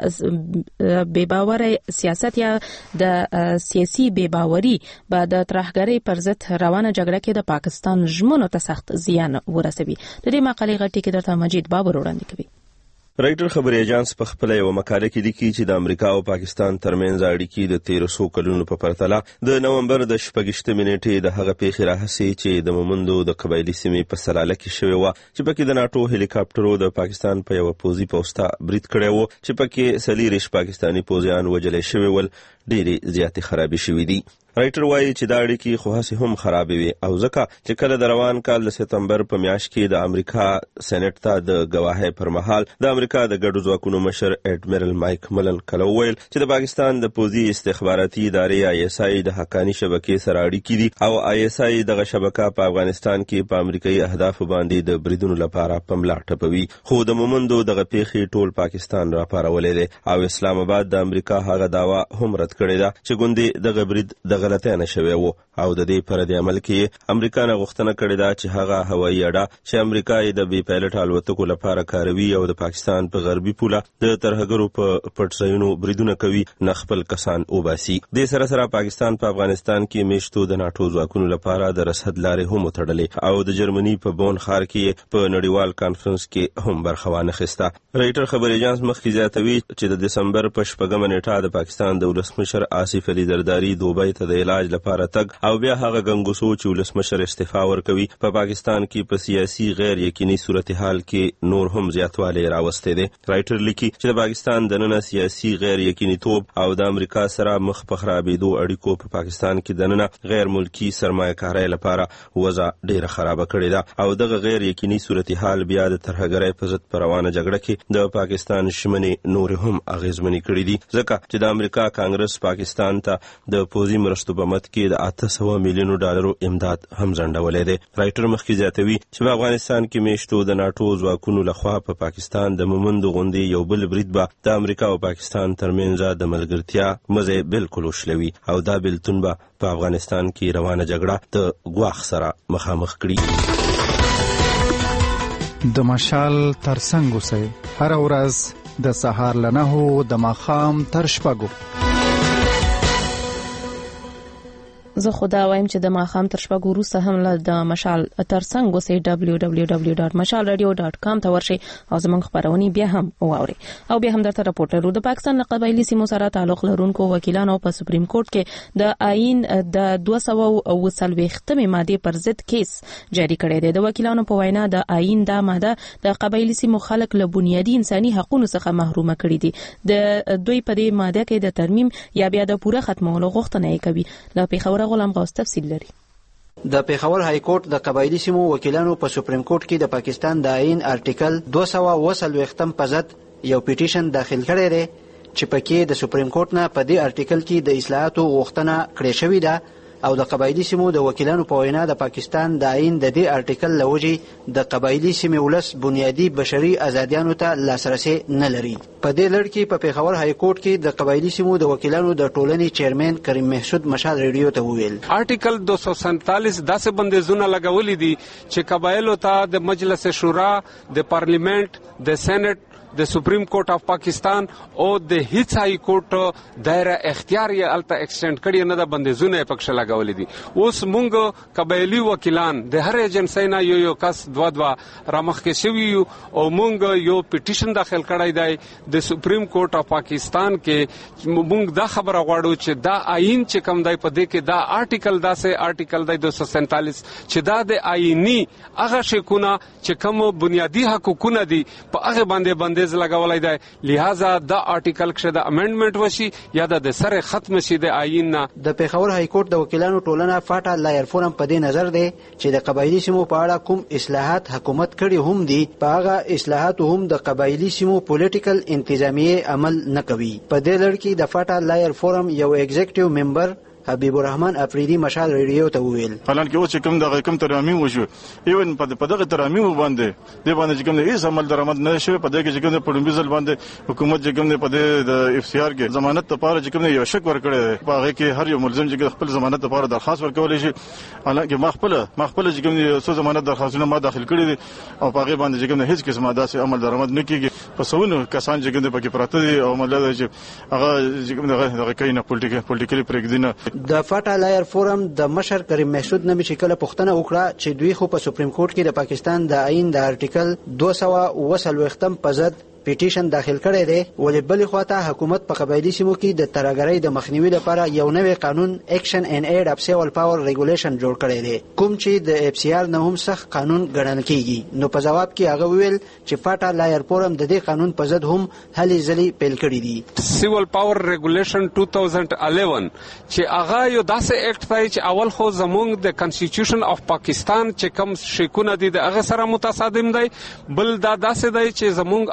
A: د بې باورۍ سیاست یا د سیاسي بې باورۍ بعد د ترهګرۍ پر ضد روانه جګړه کې د پاکستان ژمنو ته سخت زیان ورسوي. د دې مقالې غټي کې درته مجید بابر وړاندې کوي.
R: رایټر خبري اژانس په خپل یو مقاله کې لیکي چې د امریکا او پاکستان ترمنځ اړیکې د تیر څو کلونو په پرتله د نومبر د شپږشتمې نیټې د هغه پیښې راهسي چې د مومندو د قبایلی سیمې په سلاله کې شوی و چې پکې د ناتو هلیکاپټرو د پاکستان په یو پوزي پوسټه برید کړی و چې پکې سلیریش پاکستانی پوزیان وجل شوی ول ډېری زیاتې خرابې شوې دي. رایټر وایي چې دا اړیکې خو هسې هم خرابې وي او ځکه چې کله د روان کال د سپتمبر په میاشت کې د امریکا سېنات ته د ګواهۍ پر مهال د امریکا د ګډو ځواکونو مشر اډمیرل مایک ملن کله وویل چې د پاکستان د پوځي استخباراتي ادارې آی اس آی د حقانی شبکې سره اړیکې دي او آی اس آی دغه شبکه په افغانستان کې په امریکایي اهدافو باندې د بریدونو لپاره پملا ټپوي. خو د مومندو دغه پیښې ټول پاکستان راپارولې دي او اسلام آباد د امریکا هغه داوا هم رد کړې ده چې ګوندې دغه برید د غلطۍ نه شوی و او د دې پر د عمل کې امریکا نه غوښتنه کړې ده چې هغه هوایي اډه چې امریکا یې د بې پایلټ الوتکو لپاره کاروي او د پاکستان په غربي پوله د ترهګرو په پټ ځایونو بریدونه کوي نه خپل کسان وباسي. دې سره سره پاکستان په افغانستان کې میشتو د ناټو ځواکونو لپاره د رسد لارې هم وتړلې او د جرمني په بون ښار کې په نړیوال کانفرنس کې هم برخه وانخیسته. رایټر خبري اژانس مخکې زیاتوي چې د دسمبر په شپږمه نیټه د پاکستان د ولسمشر آصف علي زرداري دوبۍ ته د علاج لپاره تګ او بیا هغه ګنګوسو چې ولسمشر استعفا ورکوي په پا پاکستان کې په سیاسي غیر یقیني صورتحال کې نور هم زیاتوالی راوستی دی. رایټر لیکي چې د پاکستان دننه سیاسي غیر یقیني توب او د امریکا سره مخ په خرابېدو اړیکو په پا پاکستان کې دننه غیر ملکی سرمایه‌کارۍ لپاره وضع ډیره خرابه کړې ده او دغه غیر یقیني صورتحال بیا د ترهګرۍ په ضد په روانه جګړه کې د پاکستان شمنې نور هم اغیزمنې کړې دي ځکه چې د امریکا کانګرس پاکستان ته د پوځي مرستو په مد کې د اته سوه میلیونو ډالرو امداد هم ځنډولی دی. رایټر مخکې زیاتوي چې په افغانستان کې میشتو د ناټو ځواکونو لخوا په پاکستان د مومندو غوندې یو بل برید به د امریکا او پاکستان ترمنځ د ملګرتیا مزه بالکل وشلوي او دا بلتون به په افغانستان کې روانه جګړه د ګواښ سره مخامخ کړي.
S: د مشال ترڅنګ اوسئ هر ورځ د سهار له نهو د ماښام تر شپږو.
A: زه خدا وایم چې د ماښام تر شپږو وروسته هم له د مشال ترڅنګ اوسئ دبلیو دبلیو دبلیو ډاټ مشال رادیو ډاټ کام ته ورشئ او زموږ خپرونې بیا هم واورئ. او بیا هم درته راپورټرو د پاکستان له قبایلي سیمو سره تعلق لرونکو وکیلانو په سپریم کورټ کې د آئین د دوه سوه اوه څلوېښتمې مادې پر ضد کیس جاري کړی دی. د وکیلانو په وینا د آئین دا ماده د قبایلي سیمو خلک له بنیادي انساني حقوقو څخه محرومه کړي دي. د دوی په دې ماده کې د ترمیم یا بیا د پوره ختمولو غوښتنه کوي. له پیښور غلام غوث تفصیل لري.
T: د پیښور های کورټ د قبایلی سیمو وکیلانو په سپریم کورټ کې د پاکستان د آئین آرټیکل دوه سوه اوه څلوېښتم په ضد یو پیټیشن داخل کړی دی چې پکې د سپریم کورټ نه په دې آرټیکل کې د اصلاحاتو غوښتنه کړې شوې ده او د قبایلی سیمو د وکیلانو په وینا د پاکستان د آئین د دې آرټیکل له وجې د قبایلی سیمې ولس بنیادي بشري ازادیانو ته لاسرسی نه لري. په دې لړ کې په پیښور های کورټ کې د قبایلی سیمو د وکیلانو د ټولنې چیرمن کریم محسود مشال ریډیو ته وویل
G: آرټیکل دوه سوه سینتالیس داسې بندیزونه لګولي دي چې قبایلو ته د مجلس شورا د پارلیمنت د سېنات د سپریم کورټ اف پاکستان او د هیڅ های کورټ دایره اختیار یې الته ایکسټند کړی نه د بندیزونه پکښه لګولې دي. اوس مونږ قبایلی وکیلان د هر ایجنسی نه یو یو کس دوه دوه رامخکې شوي یو او مونږ یو پیټیشن داخل کړی دی د سپریم کورټ اف پاکستان کې. مونږ دا خبره غواړو چې دا آئین چې کوم دی په دې کې دا آرټیکل داسې آرټیکل دی دوه سوه سینتالیس چې دا د آئینی هغه شکونه چې کوم بنیادی حقوقونه دي په هغه باندې باندې لګولای دی. لہذا دا آرټیکل کې د امندمنت وشي یا د سره ختم شي د آئین نه.
T: د پیښور های کورټ د وکیلانو ټولنه فاټا لایر فورم په دې نظر دی چې د قبایلی سیمو په اړه کوم اصلاحات حکومت کړي هم دي په هغه اصلاحات هم د قبایلی سیمو پولیټیکل انتظامیه عمل نه کوي. په دې لړ کې د فاټا لایر فورم یو ایگزیکټیو ممبر حبیب الرحمن افریدی مشال ریډیو ته وویل
U: حالان کې اوس چې کوم دغه کوم ترامیم وشو ایون په دغه ترامیم باندې د باندې چې کوم هیڅ عمل درآمد نه شوی په دغه چې کوم په لومبي ځل باندې حکومت چې کوم په د اف سی آر کې ضمانت لپاره چې کوم یو شک ورکړی په هغه کې هر یو ملزم چې خپل ضمانت لپاره درخواست ورکولی شي. حالانکه ما خپل ما خپل چې کوم څو ضمانت درخواستونه ما داخل کړي دي او په هغه باندې چې کوم هیڅ قسمه داسې عمل درآمد نه کیږي. په سونو کسان چې کوم پکې پراته دي او مطلب چې هغه چې کوم دغه کینه پولیټیکل پولیټیکلی پرېږدي.
T: د فاټا لایر فورم د مشر کریم محسود نومي چې کله پوښتنه وکړه چې دوی خو په سپریم کورټ کې د پاکستان د آئین د آرټیکل دوه سوه اوه څلوېښتم په ضد پیټیشن داخل کړی دی ولې بلې خواته حکومت په قبایلي سیمو کې د ترهګرۍ د مخنیوي لپاره یو نوی قانون اکشن ان ایډ اف سیول پاور ریګولیشن جوړ کړی دی کوم چې د اف سی آر نه هم سخت قانون ګڼل کیږي. نو په جواب کې هغه وویل چې فاټا لایر فورم د دې قانون په ضد هم هلې ځلې پیل کړي دي.
G: سیول پاور ریګولیشن دوه هزار یازده چې هغه یو داسې اکټ دی چې اول خو زموږ د کانسټیټیوشن اف پاکستان چې کوم شیکونه دي د هغه سره متصادم دی. بل دا داسې دی چې زموږ عام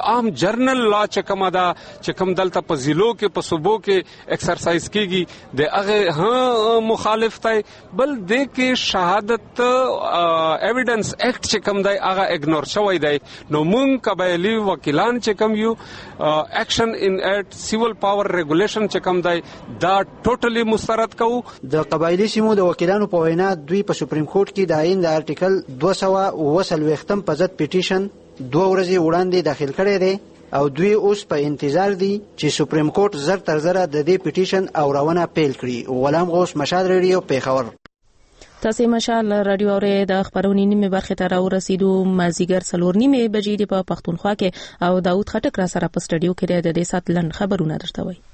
G: جرنل لا چې کومه ده چې کوم دلته په ضلعو کې په صوبو کې ایکسرسایز کیږي د هغه ها مخالف دی. بل د کې شهادت ایویډنس اکټ چې کوم دی هغه اګنور شوی دی. نو مونږ قبایلی وکیلان چې کوم یو اکشن ان اټ سیول پاور ریګولیشن چې کوم دی دا ټوټلی مسترد کوو.
T: د قبایلی سیمو د وکیلانو په وینا دوی په سپریم کورټ کې د آئین د ارټیکل دوه سوه اوه څلوېښتم په ضد پیټیشن دوه ورځې وړاندې داخل کړی دی او دوی اوس په انتظار دي چې سپریم کورټ زر تر زره د دې پیټیشن اورونه پیل کړي. غلام غوث، مشال ریډیو، پیښور.
A: تاسو مشال رادیو اورې د خبرونې نیمه برخه ته راورسېدو. مازیګر څلور نیمه بجې په پښتونخوا کې او داوود خټک را سره په سټډیو کې د دې سات لن خبرونه درته وایي.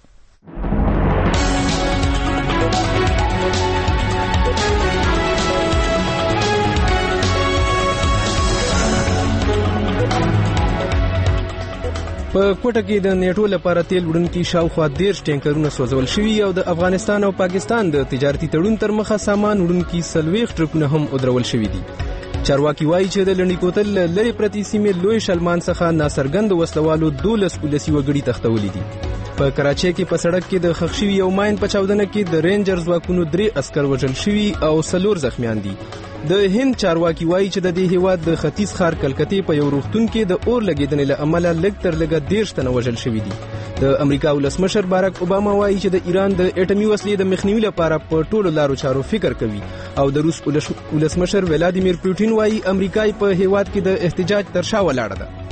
D: په کوټه کې د نیټو لپاره تیل وړونکي شاوخوا دیرش ټینکرونه سوځول شوي او د افغانستان او پاکستان د تجارتي تړون تر مخه سامان وړونکي څلوېښت ټرکونه هم ودرول شوي دي. چارواکي وایي چې د لنډۍ کوتل لرې پرتې سیمې لوی شلمان څخه ناڅرګند وسلوالو دولس ولسي وګړي تښتولي دي. په کراچۍ کې په سړک کې د ښخ شوي یو ماین په چاودنه کې د رینجر ځواکونو درې عسکر وژل شوي او څلور زخمیان دي. د هند چارواکي وایي چې د دې هیواد د ختیځ ښار کلکتې په یو روغتون کې د اور لګېدنې له امله لږ تر لږه دیرش تنه وژل شوي دي. د امریکا ولسمشر باراک اوباما وایي چې د ایران د اټومي وسلې د مخنیوي لپاره په ټولو لارو چارو فکر کوي او د روس ولسمشر ولادیمیر پوټین وایي امریکا په هیواد کې د احتجاج تر شا ولاړه ده.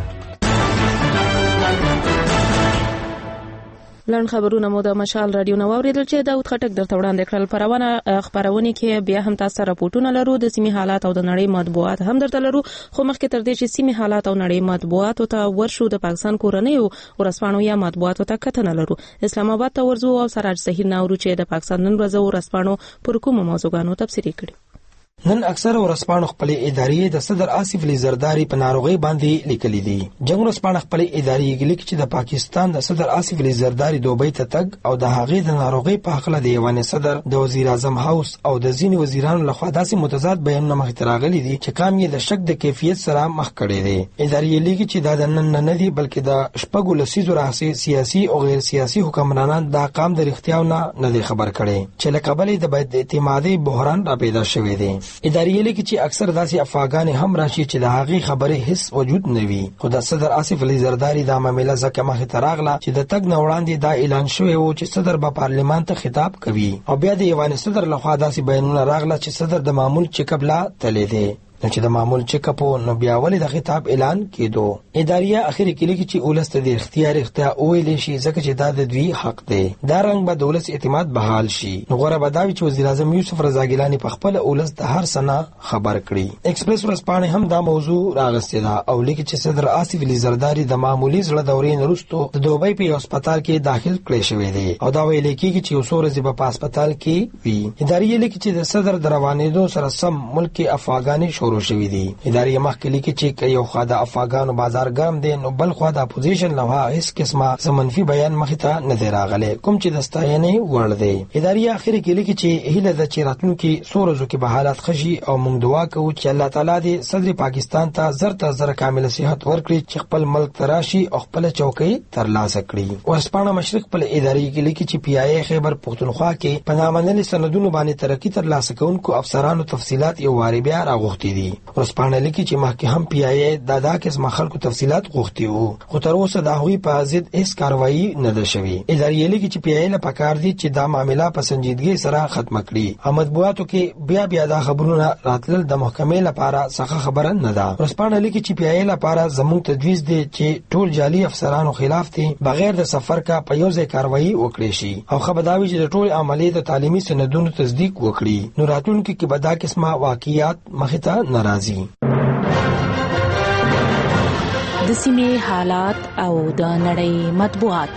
A: لړن خبرونه مو د مشال رادیو نو اوریدل چې داوود خټک درته وړاندې کړل. پروانه خبرونه کې بیا هم تاسو راپورټونه لرو د سیمې حالات او د نړۍ مطبوعات هم درته لرو. خو مخکې تر دې چې سیمې حالات او نړۍ مطبوعات ته ورشو د پاکستان کورنۍ ورسپانو یا مطبوعات ته کتنه لرو. اسلام آباد ته ورځو او سراج صحیح ناورو چې د پاکستان نن ورځ ورسپانو پر کومو موضوعاتو تفسیر کړي.
V: نن اکثر ورسپانو خپل ادارې د صدر آصف علي زرداری په ناروغي باندې لیکلي دي. جنگ ورسپانو خپل ادارې لیک چې د پاکستان د صدر آصف علي زرداری دوبۍ ته تګ او د هغې د ناروغي په حق له دیوان صدر د وزیر اعظم هاوس او د ځینې وزیرانو لخوا داسې متضاد بیانونه مخ ته راغلي دي چې کام یې د شک د کیفیت سره مخ کړي دي. ادارې لیک چې دا د نن نه دي بلکې د شپږو لسیزو راهیسې سیاسي او غیر سیاسي حکمرانان دا قام د اختیارونه نه دي خبر کړي چې له قبل د بد اعتمادي بحران را پیدا شوی دی. ادارې لیکي چې اکثر داسې افغان هم راشي چې د هغې خبرې هیڅ وجود نه وي. خو د صدر آصف علي زرداری دا معامله ځکه مخې ته راغله چې د تګ نه وړاندې دا اعلان شوی و چې صدر به پارلمان ته خطاب کوي او بیا د ایوان صدر لخوا داسې بیانونه راغله چې صدر د معمول چیک اپ لا تللی دی. نو چې د معمول چیک اپ نو بیا ولې د خطاب اعلان کېدو. ادارې اخر کې لیکي چې ولست د اختیار اختیار ویل شي ځکه چې دا د دوی حق دی. دا رنګ به د ولست اعتماد بحال شي. نو غوړه بداوی چې وزیر اعظم یوسف رضا ګیلانی په خپل ولست د هر سنه خبر کړي. ایکسپریس ورځپاڼه هم دا موضوع راغستې ده او لیکي چې صدر آصف علي زرداری د معمولی زړه دورې وروسته د دوبۍ په هسپتال کې داخل کړی شوی دی او دا ویل کېږي چې یو څو ورځې په هسپتال کې وي. ادارې لیکي چې د صدر د روانېدو سره سم ملک کې افغاني شروع شوی دی. ادارې مخکې لیکي چې یو خوا د افغانو بازار ګرم دی نو بل خوا د اپوزیشن لوها هیڅ قسمه منفي بیان مخې ته نه دی راغلی کوم چې د ستاینې وړ دی. ادارې اخر کې لیکي چې هیله ده چې راتلونکي څو ورځو کې به حالات ښه شي او موږ دعا کوو چې الله تعالی دې صدر پاکستان ته زر تر زر کامل صحت ورکړي چې خپل ملک ته راشي او خپل چوکۍ ترلاسه کړي. ورځپاڼه مشرق خپل ادارې کې لیکي چې پی آی ای خیبر پښتونخوا کې په نامنلي سندونو باندې ترقي ترلاسه کوونکو افسرانو تفصيلات یو واری بیا راغوښتي دي. ورځپاڼه لیکي چې مخکې هم پی آی ای دا دا قسمه خلکو تفصيلات غوښتي وو خو تر اوسه د هغوی په ضد هیڅ کاروایي نه ده شوې. ادارې لیکي چې پی آی ای له پکار دي چې دا معامله په سنجیدګۍ سره ختمه کړي. او مطبوعاتو کې بیا بیا دا خبرونه راتلل د محکمې لپاره څه خبره نه ده. ورځپاڼه لیکي چې پی آی ای لپاره زموږ تجویز دی چې ټول جعلي افسرانو خلاف دي بغیر د سفر کا په یو ځای کاروایي وکړي شي او خبرداوي چې د ټول عملیې د تعلیمي سندونو تصدیق وکړي. نو راتلونکي کې به دا قسمه واقعیات مخې ته ناراضي.
A: د سیمې حالات او د نړۍ مطبوعات.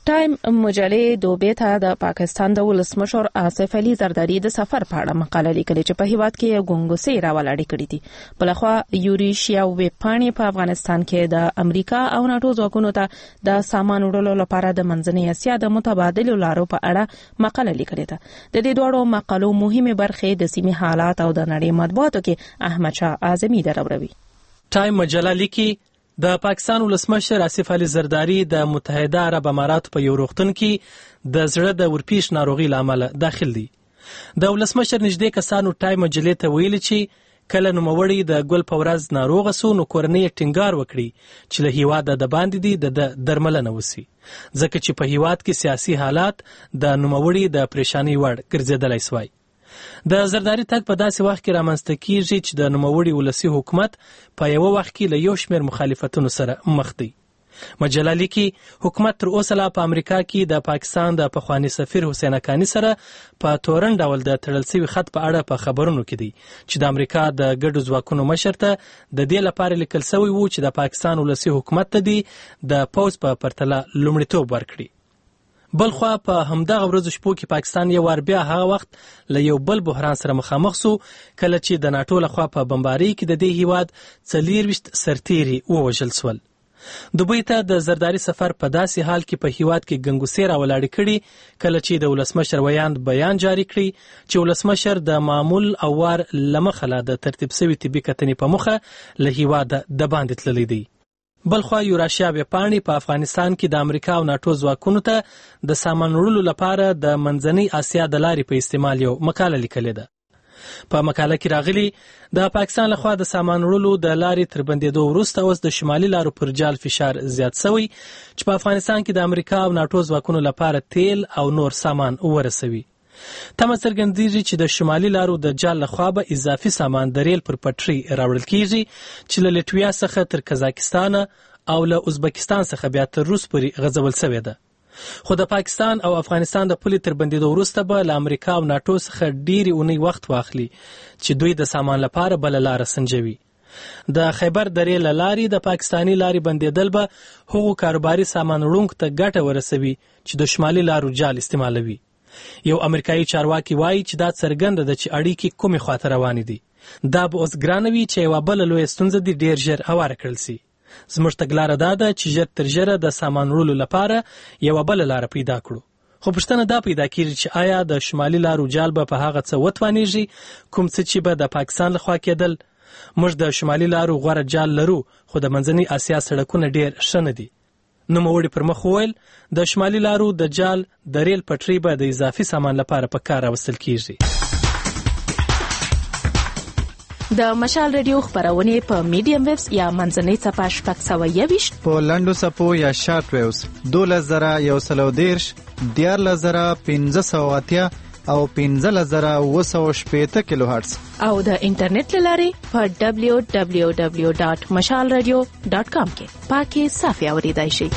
A: ټایم مجلې دوبۍ ته د پاکستان د ولسمشر آصف علي زرداری د سفر په اړه مقاله لیکلې چې په هیواد کې ګونګوسې راولاړې کړې دي. بلخوا یوریشیا ویبپاڼې په افغانستان کې د امریکا او ناتو ځواکونو ته د سامان وړلو لپاره د منځنۍ اسیا د متبادلو لارو په اړه مقاله لیکلې ده. د دې دوړو مقالو مهمه برخې د سیمې حالات او د نړۍ مطبوعاتو کې احمد شاه اعظمي دروي.
B: ټایم مجله لیکي د پاکستان ولسمشر آصف علي زرداری د متحده عرب اماراتو په یو روغتون کې د زړه د ورپیش ناروغي لامل داخل دي. د ولسمشر نږدې کسانو ټایم مجلې ته ویلي چې کله نوموړی د ګل په ورځ ناروغه سو نو کورنۍ ټینګار وکړي چې له هیواده د باندې دي د درملنه وسی ځکه چې په هیواد کې سیاسي حالات د نوموړی د پریشانی وړ ګرځیدلی سوی. د زرداری تګ په داسې وخت کې رامنځته کیږي چې د نوموړي ولسی حکومت په یو وخت کې له یو شمېر مخالفتونو سره مخ دی. مجله لیکي حکومت تر اوسه لا په امریکا کې د پاکستان د پخوانی سفیر حسین اکانی سره په تورن ډول د تړل شوي خط په اړه په خبرونو کې دی چې د امریکا د ګډو ځواکونو مشر ته د دې لپاره لیکل شوی وو چې د پاکستان ولسی حکومت ته دی د پوز په پرتله لومړیتوب ورکړي. بلخوا په همدغه ورځو شپو کې پاکستان یو وار بیا هغه وخت له یو بل بحران سره مخامخ سو کله چې د ناټو لخوا په بمبارۍ کې د دې هیواد څلېرویشت سرتیري ووژل سول. دوبۍ ته د زرداری سفر په داسې حال کې په هیواد کې ګنګوسې راولاړې کړي کله چې د ولسمشر ویاند بیان جاری کړي چې ولسمشر د معمول او وار له مخه لا د ترتیب شوي طبي کتنې په مخه له هیواده د باندې تللی دی. بلخوا یوراشیا ویبپاڼې په افغانستان کې د امریکا او ناټو ځواکونو ته د سامان وړلو لپاره د منځنۍ اسیا د لارې په استعمال یو مقاله لیکلې ده. په مقاله کې راغلي د پاکستان لخوا د سامان وړلو د لارې تر بندېدو وروسته اوس د شمالي لارو پر جال فشار زیات شوی چې په افغانستان کې د امریکا او ناټو ځواکونو لپاره تیل او نور سامان ورسوي. تمه څرګندېږي چې د شمالي لارو د جال لخوا به اضافي سامان د ریل پر پټرۍ راوړل کیږي چې له لټویا څخه تر کزاکستان او له ازبکستان څخه بیا تر روس پورې غځول شوې ده. خو د پاکستان او افغانستان د پولې تر بندېدو وروسته به له امریکا او ناټو څخه ډېرې اونۍ وخت واخلي چې دوی د سامان لپاره بله لاره سنجوي. د خیبر درې له لارې د پاکستاني لارې بندېدل به هغو کاروباري سامان وړونکو ته ګټه ورسوي چې د شمالي لارو جال استعمالوي. یو امریکایي چارواکي وایي چې دا څرګنده ده چې اړیکې کومې خواته روانې دي. دا به اوس ګرانه وي چې یوه بله لویه ستونزه دې ډېر ژر هواره کړل سي. زموږ تګلاره دا ده چې ژر تر ژره د سامان وړلو لپاره یوه بله لاره پیدا کړو. خو پوښتنه دا پیدا کېږي چې آیا د شمالي لارو جال به په هغه څه وتوانېږي کوم څه چې به د پاکستان لخوا کېدل. موږ د شمالي لارو غوره جال لرو خو د منځنۍ اسیا سړکونه ډېر ښه نه دي. نوموړي پر مخ وویل د شمالي لارو د جال د ریل پټرۍ به د اضافي سامان لپاره په کار راوستل کیږي.
A: د مشال ریډیو خبرونه په میډیم ویوز یا منځنۍ څپه شپږ سوه یوویشت
S: په لنډو څپو یا شارټ ویوز دولس زره یو سل او دېرش دیارلس زره پنځه سوه اتیا او پنځلس زره اووه سوه شپېته کیلو هرتز
A: او د انټرنیټ له لارې په دبلیو دبلیو دبلیو ډاټ مشال رادیو ډاټ کام کې پاکي صافي اوریدای شئ.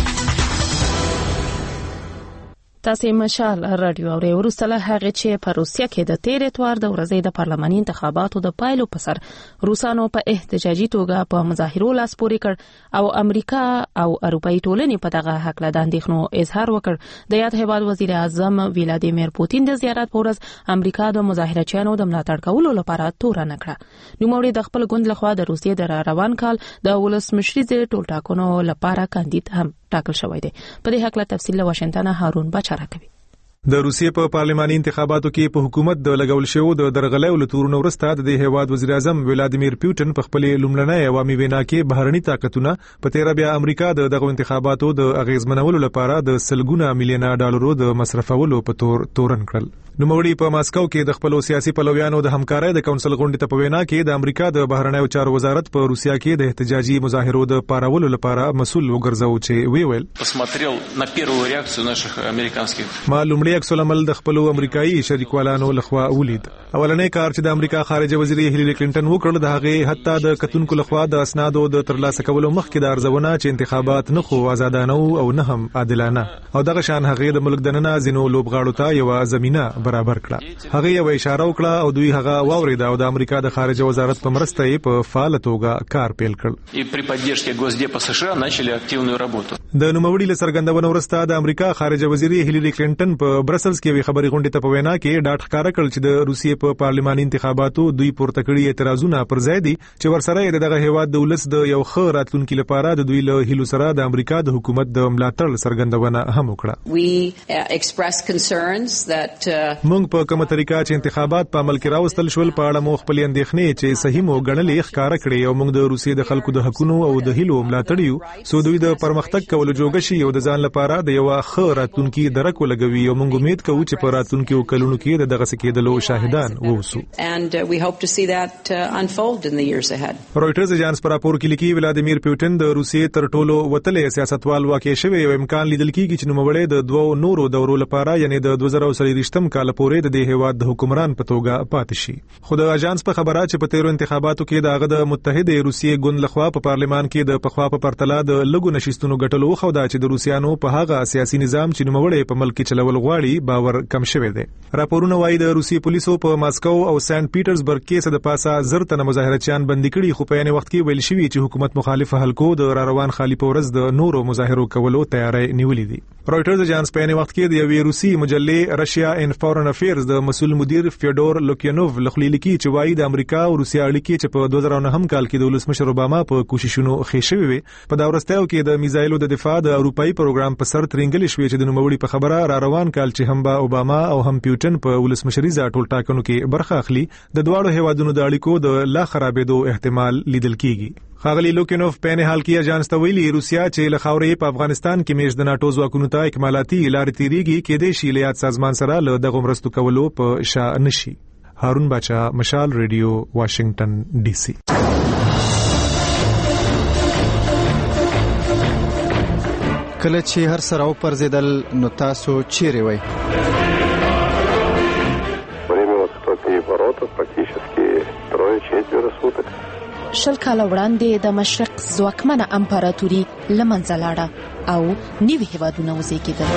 A: تاسو مشال رادیو اورئ. وروسته له هغه چې په روسیه کې د تیر اتوار د ورځې د پارلماني انتخاباتو د پایلو په سر روسانو په احتجاجي توګه په مظاهرو لاس پورې کړ او امریکا او اروپאי ټولنې په دغه حق له اندېښنو اظهار وکړ. د یاد هیواد وزیر اعظم ولادیمیر پوتین د زیارت په ورځ امریکا د مظاهرچیانو د ملاتړ کولو لپاره تورن کړه. نوموړي د خپل ګوند لخوا د روسیې د روان کال د ولسمشریز ټولټاکنو لپاره کاندید هم ټاکل شوی دی. په دې حق له تفصیل له واشنگټن هارون بچا راکوي.
I: د روسیې په پارلماني انتخاباتو کې په حکومت د لګول شوی د درغلۍ لتورونو وروسته د هیواد وزیر اعظم ولادیمیر پوتین په خپل لومړنۍ عوامي وینا کې بهرني طاقتونه په تیر بیا امریکا د دغه انتخاباتو د اغیزمنولو لپاره د سلګونه میلیونه ډالرو د مصرفولو په تور تورن کړل. نوموړي په ماسکو کې د خپل سیاسي پلویانو د همکارۍ د کونسل غونډې ته په وینا کې د امریکا د بهرنیو چارو وزارت په روسیا کې د احتجاجي مظاهرو د پارولو لپاره مسؤل وګرځاو چې وی ویل
W: посмотрел на первую реакцию наших американских
I: معلوم غړي عکس العمل د خپل امریکایي شریکوالانو لخوا ولید. اولنې کار چې د امریکا خارجه وزیر هیلری کلینټن وکړ د هغه حتی د کتونکو لخوا د اسنادو د ترلاسه کولو مخکې د ارزونه چې انتخابات نه خو آزادانه او نه هم عادلانه او دغه شان هغه د ملک دننه زینو لوبغاړو ته یو زمينه برابر کړه. هغه یو اشاره وکړه او دوی هغه واورید او د امریکا د خارجه وزارت په مرسته یې په فعال توګه کار پیل کړ. د نوموړي له څرګندونې وروسته د امریکا خارجه وزیر هیلری کلینټن په برسلز کې وی خبري غونډې ته په وینا کې ډاټ ښکارا کړ چې د روسیې په پارلماني انتخاباتو دوی پورته کړي اعتراضونه پر ځای دي چې ورسره دغه هیواد د ولس د یو ښه راتلونکي لپاره د دوی له هیلو سره د امریکا د حکومت د ملاتړ څرګندونه هم وکړه. موږ په کومه طریقه چې انتخابات په عمل کې راوستل شول په اړه مو خپل اندېښنې چې صحیح مو ګڼلې ښکارا کړې او موږ د روسیې د خلکو د حقوقو او د هیلو ملاتړ یو سو دوی د پرمختګ کولو جوګه شي او د ځان لپاره د یو ښه راتلونکي درک ولګوي او موږ امید کوو چې په راتلونکي کلونو کې د دغه سکیدلو شاهدان ووسو. رويټرز اژانس پر راپور کې لیکي ولادیمیر پوتین د روسیې تر ټولو وتلې سیاستوال واقع شوی او امکان لیدل کېږي چې نوموړی د دوو نورو دورو لپاره یعنی د دوه زره څلوېښتم کال پورې د دې هیواد د حکمران په توګه پاتې شي. خو د اژانس په خبره چې په تیرو انتخاباتو کې دغه د متحده روسیې ګوند لخوا په پارلمان کې د پخوا په پرتله د لګو نشستونو ګټلو خو دا چې د روسیانو په هغه سیاسي نظام چې نوموړی په ملک کې چلول غواړي باور کم شوی دی. راپورونه وايي د روسیې پولیسو په ماسکو او سنت پیټرزبرګ کې د پاسه زر تنه مظاهرچیان بندي کړي خو په یانه وخت کې ویل شوی چې حکومت مخالف حلقو د روان خالی پورز د نورو مظاهرو کولو تیاری نیولې دي. رويټرز اژانس په یانه وخت کې د یوې روسي مجلې رشیا ان فورن افیرز د مسؤل مدیر فیودور لوکینوف لخوا لیکي چې وايي د امریکا او روسیا اړیکې چې په دوه زره نه هم کال کې د ولسمشر اوباما په کوششونو خې شوی وي په دا ورستیو کې د میزایلو د دفاع د اروپאי پروګرام په سر ترنګل شوی چې د نوموړي په خبره را روان کال چې هم با اوباما او هم پیوټن په ولسمشري ځاټول ټاکنو کې برخه اخلي د دواړو هیوادونو د اړیکو د لا خرابېدو احتمال لیدل کیږي. خاغلی لوکینوف په نه حال کې اژانس ته ویلي روسیا چې له خاورې په افغانستان کې میش د ناتو ځواکونو ته اکمالاتي لارې تیریږي کې د شیلیات سازمان سره له دغه مرستو کولو په شا نشي. هارون باچا، مشال ریډیو، واشنگټن ډي سي.
S: کله چې هر سره او پرزیدل نو تاسو چیرې وای؟
C: Время вот в такие ворота практически трое-четверо суток.
E: شل کال وړاندې د مشرق ځواکمنه امپراتوري لمنځه لاړه او نوي هیوادونه وزېږېدل.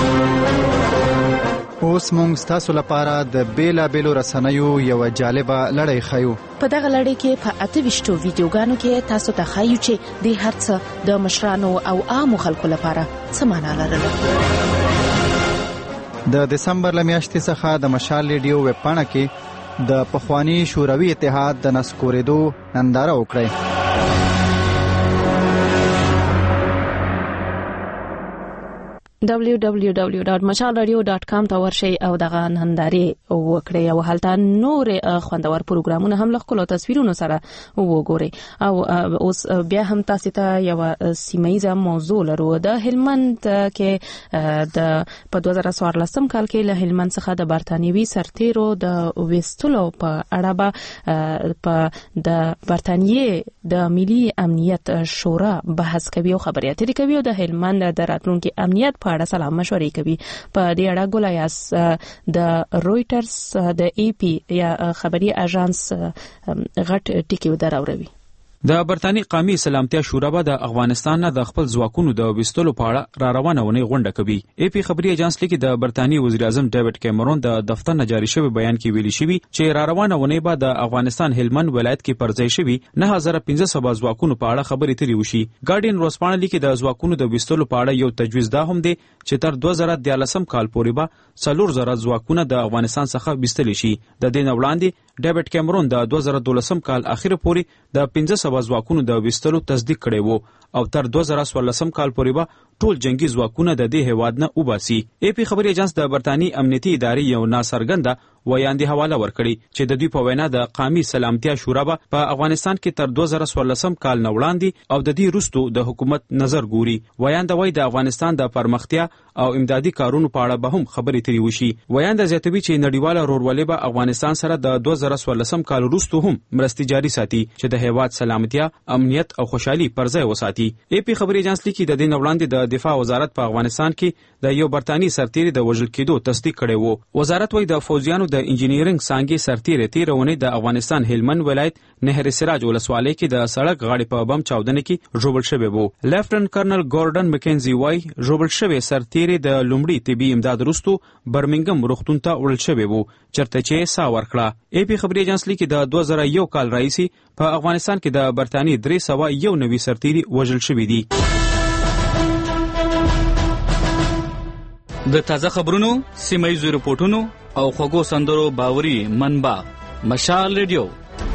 S: اوس موږ تاسو لپاره د بیلا بیلو رسنیو یو جالبه لړۍ ښیو.
E: په دغه لړۍ کې په اته ویشتو ویډیوګانو کې تاسو ته ښیو چې د هر څه د مشرانو او عامو خلکو لپاره څه معنا لرله.
S: د دسمبر له میاشتې څخه د مشال ریډیو ویب پاڼه کې د پخوانی شوروي اتحاد د نسکورېدو ننداره وکړئ.
A: دبلیو دبلیو دبلیو ډاټ مشال رادیو ډاټ کام ته ورشئ او دغه نندارې وکړئ او هلته نور خوندور پروګرامونه هم له خپلو تصویرونو سره وګورئ. او اوس بیا هم تاسو ته یو سیمایي موضوع لرو. د هلمند کې د په دوه زره څوارلسم کال کې له هلمند څخه د برتانیوي سرتیرو د وستلو په اړه به په د برتانیې د ملي امنیت شورا بحث کوي او خبري اترې کوي او د هلمند د راتلونکي امنیت په اړه سلام مشورې کوي. په دې اړه ګولایاس د رويټرز د ای پی یا خبري اژانس غټ ټکی ودراوروي.
W: د برتانی قومي سلامتیا شورا به د افغانستان نه د خپل ځواکونو د وستلو په اړه را روانه ونې غونډه کوي. ای پی خبري اژانس لیکي د برتانی وزیر اعظم ډیوډ کیمرون د دفتر نه جاری شوی بیان کې ویلي شوی چې را روانه ونې به د افغانستان هلمند ولایت کې پرځای شوی نه هزار پنځه سوه ځواکونو په اړه خبرې ترې وشي. ګارډین روسپانه لیکي د ځواکونو د وستلو په اړه یو تجویز دا هم دی چې تر دوه زره دیارلسم کال پورې به څلور زره ځواکونه د افغانستان څخه وستل شي. د دې نه وړاندې ډیوډ کیمرون د دوه زره دولسم کال اخر پورې د پنځه سوه ځواکونو د وستلو تصدیق کړی وو او تر دوه زره څوارلسم کال پورې به ټول جنگي ځواکونه د دې هیواد نه وباسي. ای پی خبري اژانس د برتانی امنیتي ادارې یو ناڅرګنده ویاندې حواله ورکړي چې د دوی په وینا د قومي سلامتیا شورا به په افغانستان کې تر دوه زره څوارلسم کال نه وړاندې او د دې وروسته د حکومت نظر ګوري. ویانده وایي د افغانستان د پرمختیا او امدادي کارونو په اړه به هم خبرې ترې وشي. ویانده زیاتوي چې نړیواله ورورولي به افغانستان سره د دوه زره څوارلسم کال وروسته هم مرستې جاري ساتي چې د هیواد سلامتیا، امنیت او خوشحالي پر ځای وساتي. ای پی خبري ایجنس لیکي د دې نه وړاندې د دفاع وزارت په افغانستان کې د یو برتاني سرتیري د وژل کېدو تصدیق کړی وو. وزارت وایي د فوجیانو د انجینیرینګ څانګې سرتیري تېره اونۍ د افغانستان هلمند ولایت نهر سراج ولسوالۍ کې د سړک غاړې په بم چاودنه کې ژوبل شوی وو. لیفټننټ کرنل ګورډن مکینزي وایي ژوبل شوی سرتیري د لومړي طبي امداد وروسته برمنګم روغتون ته وړل شوی وو چرته چې ساه ورکړه. ای پی خبري ایجنس لیکي د دوه زره یو کال راهیسې په افغانستان کې د برتانیې درې سوه یو نوي سرتیري وژل شوي دي.
H: د تازه خبرونو، سیمه ییزو رپورټونو او خوږو سندرو باوري منبع مشال ریډیو.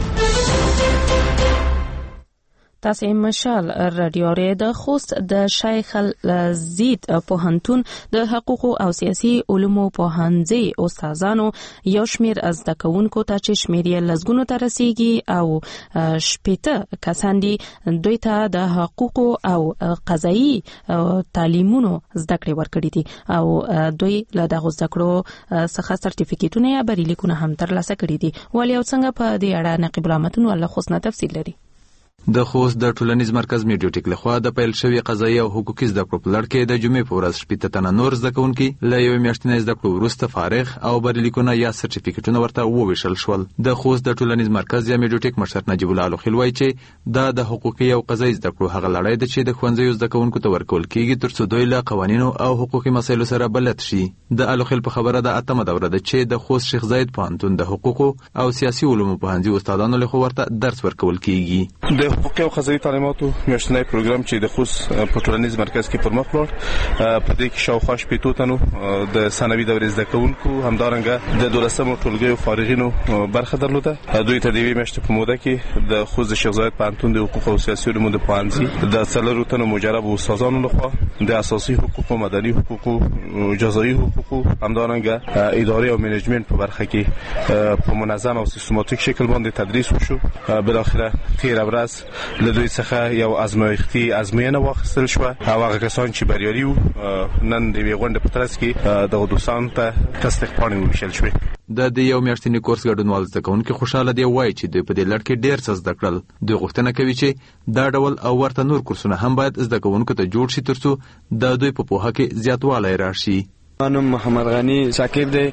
A: تاسو مشال رادیو ری د خوست د شیخ الزید پوهنتون د حقوق او سیاسي علومو پوهنځي استادانو یو شمیر از د کوونکو ته چې شمیر یې لزګونو ته رسیږي او شپېته کسان دي دوی ته د حقوق او قضایي تعلیمونو زده کړې ورکړي دي او دوی له دغه زده کړو څخه سرټیفیکیټونه یا بریلیکونه هم ترلاسه کړي دي. ولې او څنګه په دې اړه نقیب الامتون ول خوست نه تفصیل لري.
J: د خوست د ټولنیز مرکز میډیوټیک لخوا د پیل شوی قضایي او حقوقي زده کړو په لړ کې د جمعې په ورځ شپېته تنه نور زده کوونکي له یوې میاشتنۍ زده کړو وروسته فارغ او بریلیکونه یا سرټیفیکیټونه ورته وویشل شول. د خوست د ټولنیز مرکز یا میډیوټیک مشر نجیب الله لوخیل وایي چې دا د حقوقي او قضایي زده کړو هغه لړۍ ده چې د ښوونځیو زده کوونکو ته ورکول کیږي ترڅو دوی له قوانینو او حقوقي مسایلو سره بلد شي. د الوخیل په خبره ده اتمه دوره ده چې د خوست شیخ زاید پوهنتون د حقوقو او سیاسي علومو پوهنځي استادانو لخوا ورته درس ورکول کیږي.
M: د حقوقي او قضایي تعلیماتو میاشتنی پروګرام چې د خوست په ټولنیز مرکز کې پرمخ لاړ په دې کې شاوخوا شپېته تنو د ثانوي دورې زده کوونکو همدارنګه د دولسمو ټولګیو فارغینو برخه درلوده. دوی ته د یوې میاشتې په موده کې د خوست د شیخ زاید پوهنتون د حقوق او سیاسي علومو د پوهنځي د څلورو تنو مجرب استادانو لخوا د اساسي حقوقو، مدني حقوقو، جزایي حقوقو همدارنګه اداري او منیجمنت په برخه کې په منظم او سیستماتیک شکل باندې تدریس وشو. بالاخره تیره ورځ له دوی څخه یو ازمایښتي ازموینه واخیستل شوه او هغه کسان چې بریالي وو نن د یوې غونډې په ترڅ کې دغه دوستانو ته تصدیق پاڼې وویشل شوې.
J: د دې یو میاشتني کورس ګډونوال زده کوونکي خوشحاله دي وایي چې دوی په دې لړ کې ډېر څه زده کړل. دوی غوښتنه کوي چې دا ډول او ورته نور کورسونه هم باید زده کوونکو ته جوړ شي ترڅو د دوی په پوهه کې زیاتوالی راشي.
X: نوم محمد غنی شاکر دی.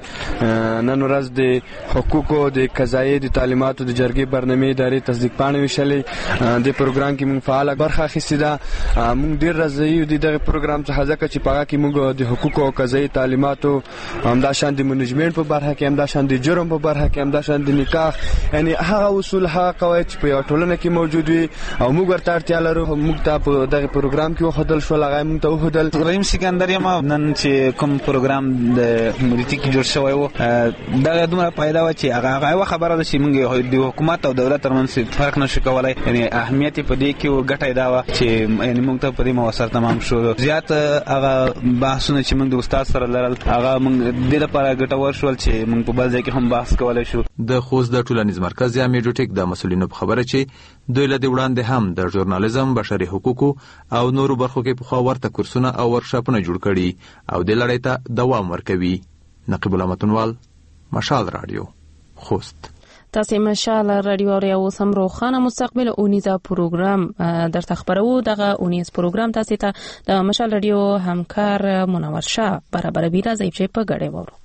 X: نن ورځ د حقوقو د قضایي د تعلیماتو د جرګې برنامې ادارې تصدیق پاڼې ویشلې. د پروګرام کې موږ فعال برخه اخیستې ده. موږ ډېر راضي یو د دغه پروګرام څخه ځکه چې په هغه کې موږ د حقوقو او قضایي تعلیماتو همداشان د منیجمنت په برخه کې، همداشان د جرم په برخه کې، همداشان د نکاح یعنی هغه اصول، هغه قواعد چې په یو ټولنه کې موجود وي او موږ ورته اړتیا لرو موږ ته په دغه پروګرام کې وښودل شول. هغه موږ ته وښودل.
Y: ابراهیم سکندر یم. نن چې کوم پروګرام د مدیریت کې جوړ شوی وو دا دومره پیدا و چې هغه هغه خبره ده چې موږ د حکومت او دولت ترمنځ فرق نشو کولای. یعنی اهمیت په دې کې و ګټه دا و چې یعنی موږ ته په دې موثر تمام شو. زیات هغه بحثونه چې موږ د استاد سره لرل هغه موږ د لپاره ګټور شول چې موږ په بل ځای کې هم بحث کولای شو.
J: د خوست د ټولنیز مرکز یا میډیوټیک د مسؤلینو په خبره چې دوی له دې وړاندې هم د ژورنالیزم، بشري حقوقو او نورو برخو کې په خوا ورته کورسونه او ورکشاپونه جوړ کړي او د لړۍ ته دوام ورکوي. نقیب الامتونوال، مشال رادیو، خوست.
A: تاسو مشال رادیو ری او سم روخانه مستقبل اونیزه پروګرام در تخبرو. دغه اونیز پروګرام تاسو ته د مشال رادیو همکار منور شاه برابر بیره زیبشه په غړې وورو.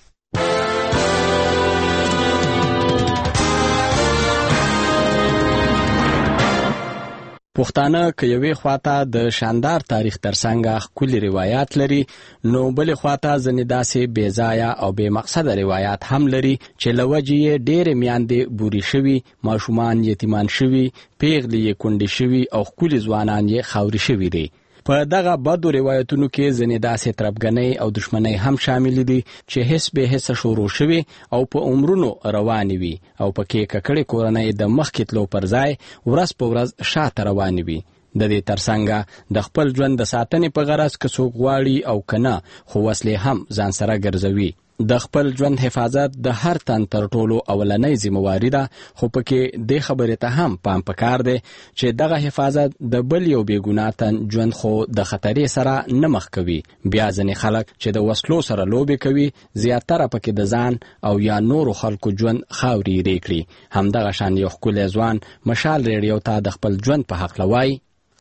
Z: پښتانه که یوې خواته د شاندار تاریخ ترڅنګ ښکلي روایات لري نو بلې خواته ځینې داسې بې ځایه او بې مقصده روایات هم لري چې له وجې یې ډېرې میندې بوري شوي، ماشومان یتیمان شوي، پیغلې یې کونډې شوي او ښکلي ځوانان یې خاوري شوي دي. په دغه بدو روایتونو کې ځینې داسې تربګنۍ او دشمنۍ هم شامل دي چې هیڅ به هیڅ شروع شوي او په عمرونو روانې وي او پکې ککړې کورنۍ د مخکې تلو پر ځای ورځ په ورځ شاته روانې وي. د دې ترڅنګ د خپل ژوند د ساتنې په غرض که څوک غواړي او که نه خو وسلې هم ځان سره ګرځوي. د خپل ژوند حفاظت د هر تن تر ټولو اولنۍ ذمہواري ده، خو پکې د خبرې ته هم پام پکار دی چې دغه حفاظت د بل یو بېګناه تن ژوند خو د خطرې سره نه مخ کوي. بیا ځینې خلک چې د وسلو سره لوبې کوي زیاتره پکې د ځان او یا نورو خلکو ژوند خاورې ایرې کړي. همدغه شان یو ښکلی ځوان مشال ریډیو ته د خپل ژوند په هکله وایي.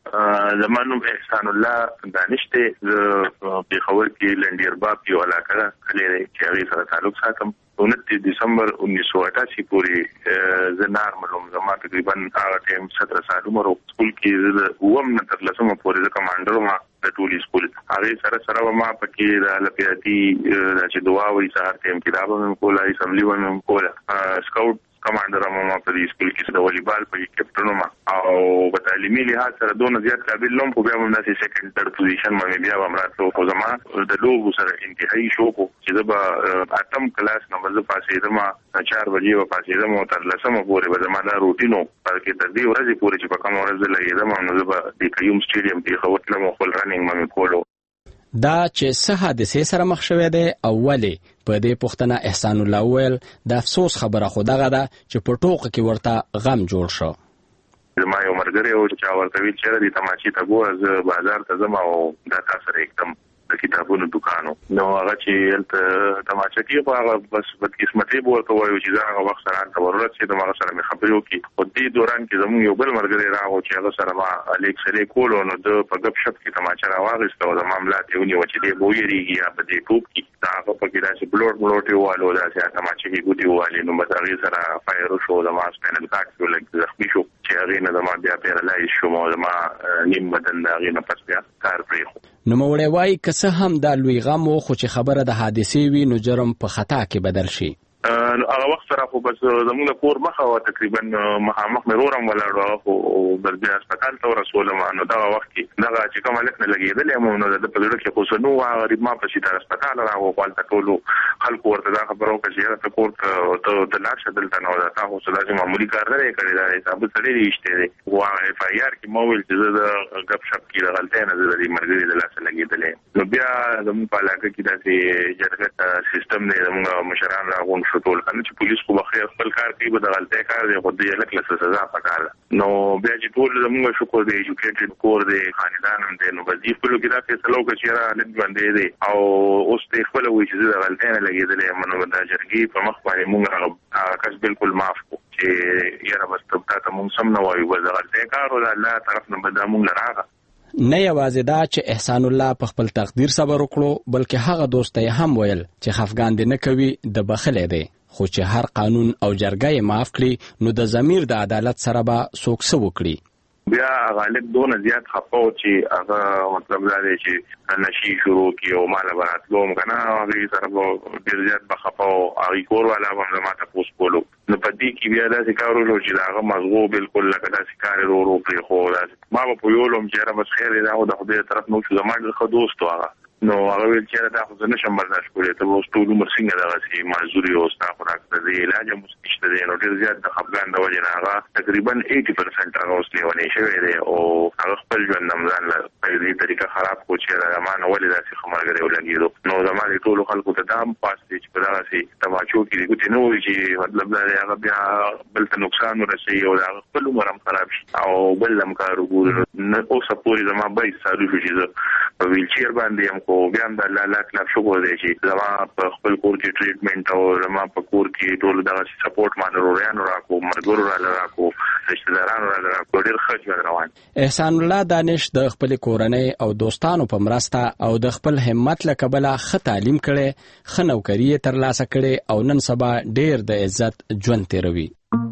F: زما نوم احسان الله دانش دی. زه پېښور کې لنډیرباب یو علاقه ده کلی دی چې هغې سره تعلق ساتم. انتیس دسمبر انیس سو اٹاسی پورې زه نارمل وم. زما تقریبا هغه ټایم ستره سال عمر و. سکول کې زه د اووم نه تر لسمه پورې زه کمانډر وم د ټولې سکول. هغې سره سره به ما پکې د لپیاتي دا چې دعا وایي سهار ټایم کې دا به مې کوله، اسمبلي به مې کوله. سکاوټ کمانډر هم ما په دې سکول کې د والیبال په کیپټن وم او په تعلیمي لحاظ سره دونه زیات قابل نوم، خو بیا هم داسې سیکنډ تھرډ پوزیشن باندې بیا به هم راتلو. خو زما د لوبو سره انتهایي شوق و چې زه به اتم کلاس نه به زه پاسېدم، چار بجې به پاسېدم او تر لسمه پورې به زما دا روټین و. بلکې تر دې ورځې پورې چې په کومه ورځ زه لګېدم نو زه به د قیوم سټیډیم پېښور تلم او خپل رننګ به مې کولو.
Z: دا چې څه حادثې سره مخ شوی دی او ولې، په دې پوښتنه احسان الله وویل د افسوس خبره خو دغه ده چې په ټوکه کې ورته غم جوړ شو.
F: زما یو ملګری و چې ورته ویل چې د تماشې ته ګوره زه بازار ته ځم او دا تا سره एकदम د کتابونو دکانو نو هغه چې هلته تماشه کوي خو هغه بس بدقسمتي به ورته وایو چې زه هغه وخت سره هلته ورورسېدم، هغه سره مې خبرې وکړي. خو دې دوران کې زموږ یو بل ملګری راغی چې هغه سره ما لیک سلې کولو نو ده په ګپ شپ کې تماشه راواخېسته او زما ملا ته یې ونیوه چې دی به ویرېږي یا په دې ټوپ کړي. دا هغه پکې داسې بلوټ بلوټ یې ووالو، داسې تماشه کې ګوتې ووالې نو بس هغې سره فایر وشو. زما سپینل کارډ کې لږ زخمي شو چې هغې نه زما بیا پیرالایز شوم او زما نیم بدن د هغې نه پس بیا کار پرېښود.
Z: نوموړی وایي که څه هم دا لوی غم و خو چې خبره د حادثې وي نو جرم په خطا کې بدل شي.
F: هغه وخت سره خو بس زموږ د کور مخه وه، تقریبا مخامخ مې رور هم ولاړ وه، خو بس بیا هسپتال ته ورسولم. نو دغه وخت کې دغه چې کوم هلک نه لګېدلی یم نو د په زړه کې خو څه نه وه. غریب ما پسې تر هسپتال راغو، خو هلته ټولو خلکو ورته دا خبره وکړه چې یاره ته کور ته ته لاړ شه دلته نو تا خو څه داسې معمولي کار نه دی کړی، دا حسابه سړی دی ایستی دی. خو هغه اف آی آر کې ما وویل چې زه د ګپ شپ کې د غلطۍ نه زه د دې ملګري د لاسه لګېدلی. نو بیا زموږ په علاقه کې داسې جرګه سیستم دی، زموږ مشران راغونډ شو ټول کنه چې پولیس خو بخیر خپل کار کوي، به د غلطۍ کار دی، خو دې هلک له څه سزا پکار ده. نو بیا چې ټول زموږ شکر دی ایجوکیټډ کور دی، خاندان هم دی، نو بس دې خپلو کې دا فیصله وکړه چې یاره هلک ژوندی دی او اوس ته یې خپله وایي چې زه د غلطۍ نه لګېدلی یم. نو د جرګې په مخ باندې مونږ هغه کس بالکل معاف کړو چې یاره بس تا ته مونږ سم نه وایو، بس د غلطۍ کار و د الله طرف نه به دا مونږ له راغه.
Z: نه یوازې دا چې احسان الله په خپل تقدیر صبر وکړو بلکې هغه دوست ته هم ویل چې خفګان دې نه کوي د بخښلی دی، خو چې هر قانون او جرګه یې معاف کړي نو د ضمیر د عدالت سره به څوک څه وکړي.
F: بیا هغه هلک دونه زیات خفه و چې هغه مطلب دا دی چې نشي شروع کړي او ما له به راتلو هم که نه هغې سره به ډېر زیات به خفه و. هغې کور والا به هم زما تپوس کولو. نو په دې کې بیا داسې کار وشو چې د هغه مغزو بالکل لکه داسې کار یې ورو ورو پرېښود. ما به پوهېولم چې یاره بس خیر دی دا خو د خدای طرف نه وشو، زما ډېر ښه دوست و هغه. نو هغه ویل چې یاره دا خو زه نشم برداشت کولی، ته به اوس ټول عمر څنګه دغسې معذور یې او ستا خو راکړه د علاج هم اوس نشته دی. نو ډېر زیات د خفګان د وجې نه هغه تقریبا ایټي پرسنټ هغه اوس لیونی شوی دی او هغه خپل ژوند هم ځان له په دې طریقه خراب کړو چې یاره ما نه ولې داسې ښه ملګری ولګېدو. نو زما د ټولو خلکو ته دا هم پاس دی چې په دغسې تماچو کې دې ګوتې نه وایي چې مطلب دا دی هغه بیا بل ته نقصان ورسوي او د هغه خپل عمر هم خراب شي او بل هم کار وګوري. نو اوسه پورې زما بایس سالو شو چې زه په ویلچیر باندې یم، خو بیا هم د الله لاک لاک شکر دی چې زما په خپل کور کې ټریټمنټ او زما په کور کې ټول دغسې سپورټ ما ضروریانو راکړو، ملګرو راله راکړو، رشتهدارانو راله راکړو، ډېر ښه ژوند روان.
Z: احسان الله دانش د خپلې کورنۍ او دوستانو په مرسته او د خپل همت له کبله ښه تعلیم کړی، ښه نوکري یې ترلاسه کړې او نن سبا ډېر د عزت ژوند تېروي.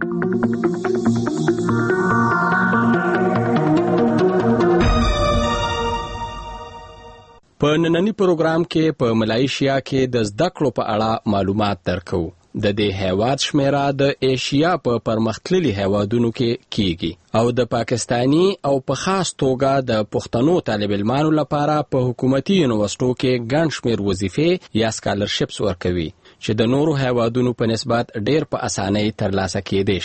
Z: په نننی پروګرام کې په ملایشیا کې د زده کړو په اړه معلومات درکو. د دې هیواد شمیره د ایشیا په پرمختللي هیوادونو کې کیږي او د پاکستانی او په خاص توګه د پښتنو طالب علمانو لپاره په حکومتي یونیورسيټو کې ګڼ شمېر وظیفې یا سکالرشپس ورکوي چې د نورو هیوادونو په نسبت ډېر په اسانۍ ترلاسه کېدای شي.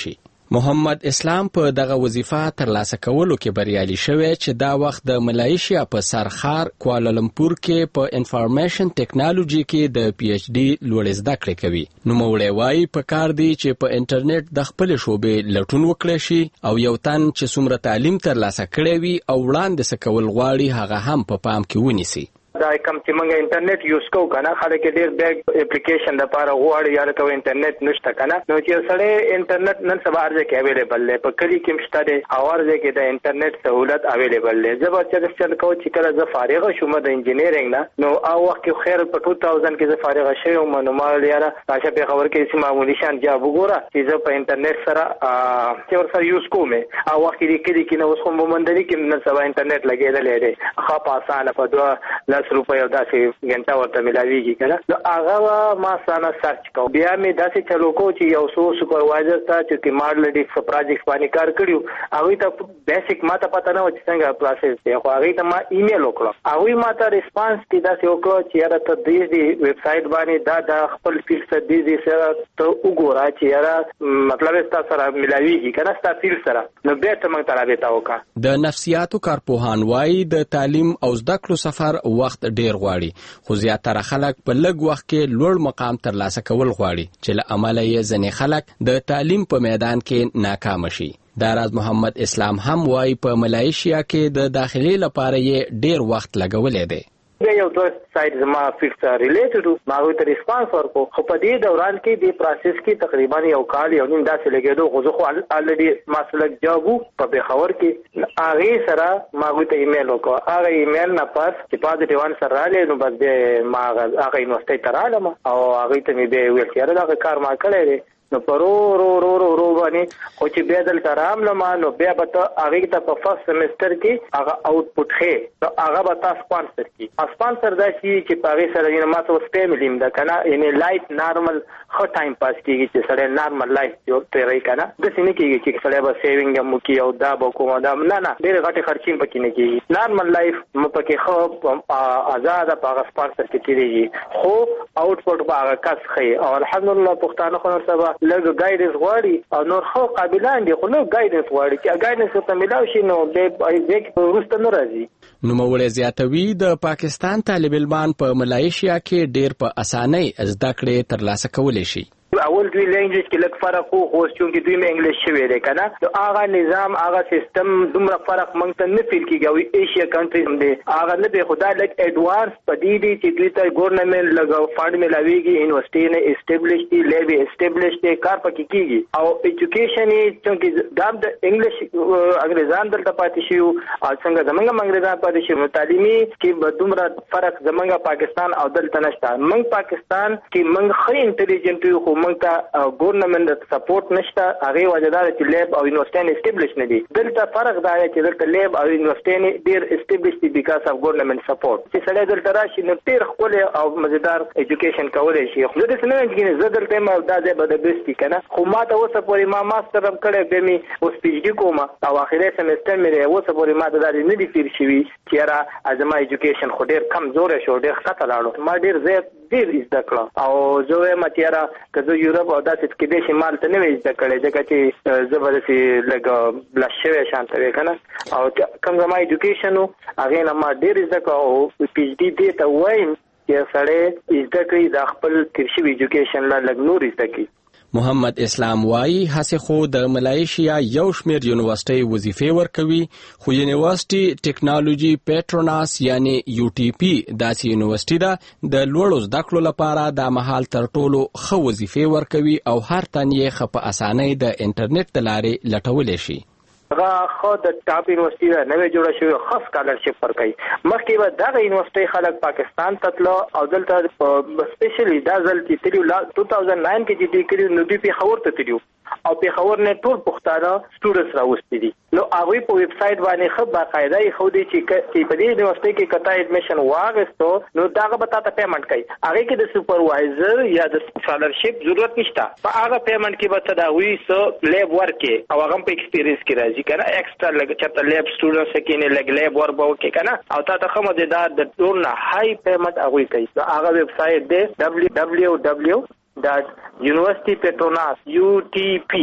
Z: محمد اسلام په دغه وظیفه ترلاسه کولو کې بریالي شوی چې دا وخت د ملایشیا په سرخار کوالالمپور کې په انفارمیشن ټیکنالوژي کې د پی ایچ ډي لوړ زده کړې کوي. نوموړی وایي په کار دی چې په انټرنیټ د خپل شوبې لټون وکړي شي او یو تن چې څومره تعلیم ترلاسه کړی وي او وړاندې څه کول غواړي هغه هم په پام کې ونیسي.
K: دا کوم چې موږ انټرنیټ یوز کوو کنه خلک ډېر بیگ اپلیکیشن لپاره غواړي یا ته انټرنیټ نشته کنه نو چې سړی انټرنیټ نن سبا ارزه کې اویلیبل دی په کلی کې مشته دی او ارزه کې د انټرنیټ سہولت اویلیبل دی. زه به چې څه کوم چې کله زه فارغ شوم د انجینیرینګ نه نو او وخت کې خیر په دوه هزار کې زه فارغ شوم نو ما یاره راشه په خبر کې چې معمولی شان جواب وګوره چې زه په انټرنیټ سره چې ور سره یوز کوم او وخت کې کې کې نو اوس هم ومندري کې نن سبا انټرنیټ لګیدل دی خو په اسانه په دوه روپے او داسې غنټه ورته ملاويږي کنه نو هغه ما سره سرچ کو بیا مې داسې چلو کو چې یو څو سپروایزر ته چې ماډل ډیکس پروجیکټ باندې کار کړیو هغه ته بیسیک ما ته پته نه و چې څنګه پروسس دی خو هغه ته ما ایمیل وکړ هغه ما ته ریسپانس دی داسې وکړ چې یاره ته دې دې ویب سټ باندې دا د خپل فیل سره دې دې سره ته وګوره چې یاره مطلب تاسو سره ملاويږي کنه تاسو فیل سره نو به ته موږ ترابه تا وکړه.
Z: د نفسیاتو کارپوهان وایي د تعلیم او زده کړو سفر وخت ډیر غواړي خو زیاتره خلک په لږ وخت کې لوړ مقام ترلاسه کول غواړي چې له امله یې ځینې خلک د تعلیم په میدان کې ناکام شي. دا راز محمد اسلام هم وایي په ملایشیا کې د داخلي لپاره یې ډیر وخت لګولی دی.
K: بیا یو دوه سایت زما فکس ریلیټډ ما غوښته ریسپانس ورکو خو په دې دوران کې د پروسس کې تقریبا یو کال یو نیم داسې لګېدو خو زه خو الریډي ما سلک جواب په بخور کې هغه سره ما غوښته ایمیل وکړ هغه ایمیل نه پاس چې پازیټیو انسر رااله نو بس به ما هغه یونیورسيټي ته رالم او هغه ته مې به ویل چې دا کار ما کړی دی نو پرو رو رو رو رو باندې خو چې بیا دلته راملم نو بیا به ته هغه ته په فرست سمستر کې هغه آوټپوټ خې نو هغه به تاسو سپانسر کی سپانسر دا شي چې په هغه سره یې ما ته اوس پیملی مده کنه یعنی لایټ نارمل خو ټایم پاس کیږي چې سره نارمل لایف جو تیرې کنه د سینې کېږي چې سره به سیوینګ مو کی او دا به کوم دا نه نه ډېر غټي خرچې پکې نه کېږي نارمل لایف مو پکې خو آزاد په هغه سپانسر کې تیریږي خو آوټپوټ به هغه کس خې او الحمدلله پښتانه خو سبا لږ ګایډنس غواړي او نور خو قابلان دي خو نو ګایډنس غواړي چې ګایډنس ته ملاوي شي نو به دې ورسته نه راځي.
Z: نوموړی زیاتوي د پاکستان طالب علمان په ملایشیا کې ډیر په اسانۍ زده کړې ترلاسه کولی شي.
K: اول دوی لینګویج کې لږ فرق وو خو چې دوی مې انګلیش شوی دی کنه نو هغه نظام هغه سیستم دومره فرق مونږ ته نه فیل کیږي او ایشیا کنټریز هم دي هغه نه به خدای لږ ایڈوانس پدې دي چې دوی ته ګورنمنت لګاو فاند ملاويږي یونیورسيټي نه اسټابلیش دي لیب اسټابلیش دي کار پکې کیږي او ایجوکیشن چې دام د انګلیش انګریزان دلته پاتې شي او څنګه زمونږ انګریزان پاتې شي تعلیمي کې دومره فرق زمونږ پاکستان او دلته نشته. مونږ پاکستان کې مونږ خې انټيليجنت یو خو مونږ ته ګورنمنت سپورټ نشته هغه وجدار چې لیب او یونیورسيټي اسټابلیش نه دي دلته فرق دا دی چې دلته لیب او یونیورسيټي ډیر اسټابلیش دي بیکاز اف ګورنمنت سپورټ چې سړی دلته راشي نو ډیر خپل او مزیدار ایجوکیشن کولای شي خو د سنوي کې زه دلته ما دا ځای به د بیسټ کنه خو ما ته اوسه پورې ما ماستر هم کړی به می اوس پی ایچ ډي کوم او اخیری سمستر مې اوسه پورې ما ته دا نه دي فیر شوی چې را ازما ایجوکیشن خو ډیر کمزور شو ډیر خطر لاړو ما ډیر زیات ډیر زده کړم او زه ما تیرا کزه یورپ او داسې کې د شمال ته نه وځ د کړي ځکه چې زبردستي لګ بلشوي شانته وکنه او کوم زما ایجوکیشن هغه نه ما ډیر زده کړم پی ایچ ډي دې ته وایم چې سړی زده کړي د خپل ترشي ایجوکیشن لا لګ نور زده کړي.
Z: محمد اسلام وایي هڅه خو د ملایشیا یو شمیر یونیورسيټي وظیفې ورکوي خو یونیورسيټي ټیکنالوژي پیټروناس یعنی یو ټي پی داسې یونیورسيټي ده د لوړو زده کړو لپاره د مهال تر ټولو ښه وظیفې ورکوي او هر تن یې ښه په اسانۍ د انټرنیټ د لارې لټولی شي.
K: هغه خو د ټاپ یونیورسيټي نه نوې جوړه شوی خاص سکالرشپ ورکړي مخکې به دغه یونیورسيټي خلک پاکستان ته تلو او دلته سپیشلی دا ځل چې تلو دوه هزار نو کې چې دی کړي نو دوی په خبر ته تلو او په خبر نه ټول پښتانه سټوډنټس راوستي دي نو هغه په ویب سټ باندې خو باقاعده یې خو دي چې په دې یونیورسيټي کې کته اډمیشن واغستو نو داغه به تاسو پیمنټ کوي هغه کې د سپروایزر یا د سکالرشپ ضرورت نشته په هغه پیمنټ کې به تداوی سو لیب ورکې او هغه په ایکسپیرینس کې راځي کنه ایکسترا لګ چته لیب سټوډنټس کې نه لګ لیب ور به کې کنه او تاسو خمو د د ټول نه هاي پیمنټ هغه کوي هغه ویب سټ دی دبليو دبليو دبليو ډاټ یونیورسيټي پیټروناس یو ټي پی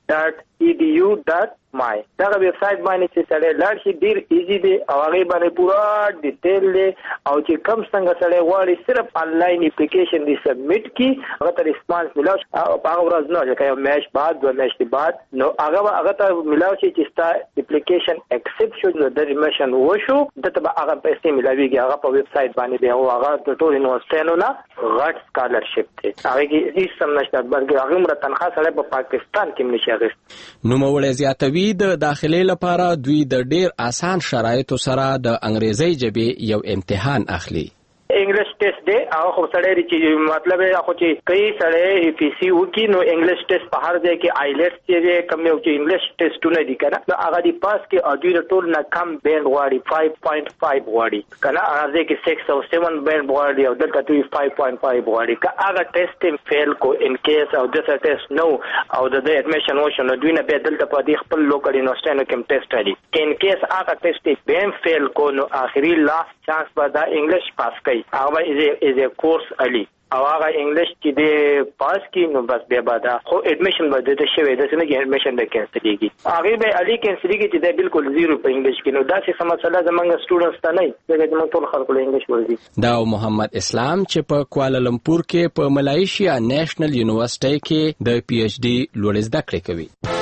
K: ډاټ ای ډي یو ډاټ مای دا ویب سټ باندې چې سره لاړ شي ډیر ایزی دی او هغه باندې پورا ډیټیل دی او چې کم څنګه سره غواړي صرف انلاین اپلیکیشن دی سبمیټ کی هغه ته ریسپانس ملاو او هغه ورځ نه چې یو میش بعد دوه میش بعد نو هغه هغه ته ملاو شي چې ستا اپلیکیشن اکسپټ شو د ریمیشن وشو دته به هغه پیسې ملاويږي هغه په ویب سټ باندې دی او هغه د ټول یونیورسيټونو نه غټ سکالرشپ دی هغه کې هیڅ سم نشته بلکې هغه مر تنخواه سره په پاکستان کې نشي اغست
Z: نو مولې زیاتوي د داخلي لپاره دوی د ډیر آسان شرایطو سره د انګریزي ژبې یو امتحان اخلي
K: انګلیش ټیسټ دی هغه خو سړی چې مطلب هغه چې کئی سړی پی سی وکي نو انګلیش ټیسټ په هر ځای کې آیلټس چې کوم یو چې انګلیش ټیسټونه دي کنه نو هغه دی پاس کې او دوی ټول نه کم بینډ غواړي five point five غواړي کنه هغه کې six او seven بینډ غواړي او دلته دوی five point five غواړي که هغه ټیسټ فیل کو ان کیس او دغه ټیسټ نو او د اډمیشن وشو نو دوی نه به دلته په دې خپل لوکل یونیورسيټي کې ټیسټ لري ان کیس هغه ټیسټ بیم فیل کو نو اخري لاست چانس به دا انګلیش پاس کوي هغه از از کورس علی او هغه انګلیش چې د پاس کی نو بس بیا بادا خو اډمیشن به د شوی د سنګ اډمیشن د کینسلېږي هغه به علی کینسلېږي چې د بالکل زیرو په انګلیش کې نو دا څه مسله زمونږ سټوډنټس ته نه دی چې موږ ټول خلکو له انګلیش ورزي
Z: دا محمد اسلام چې په کوالالمپور کې په ملایشیا نېشنل یونیورسيټي کې د پی ایچ ډي لوړ زده کړې کوي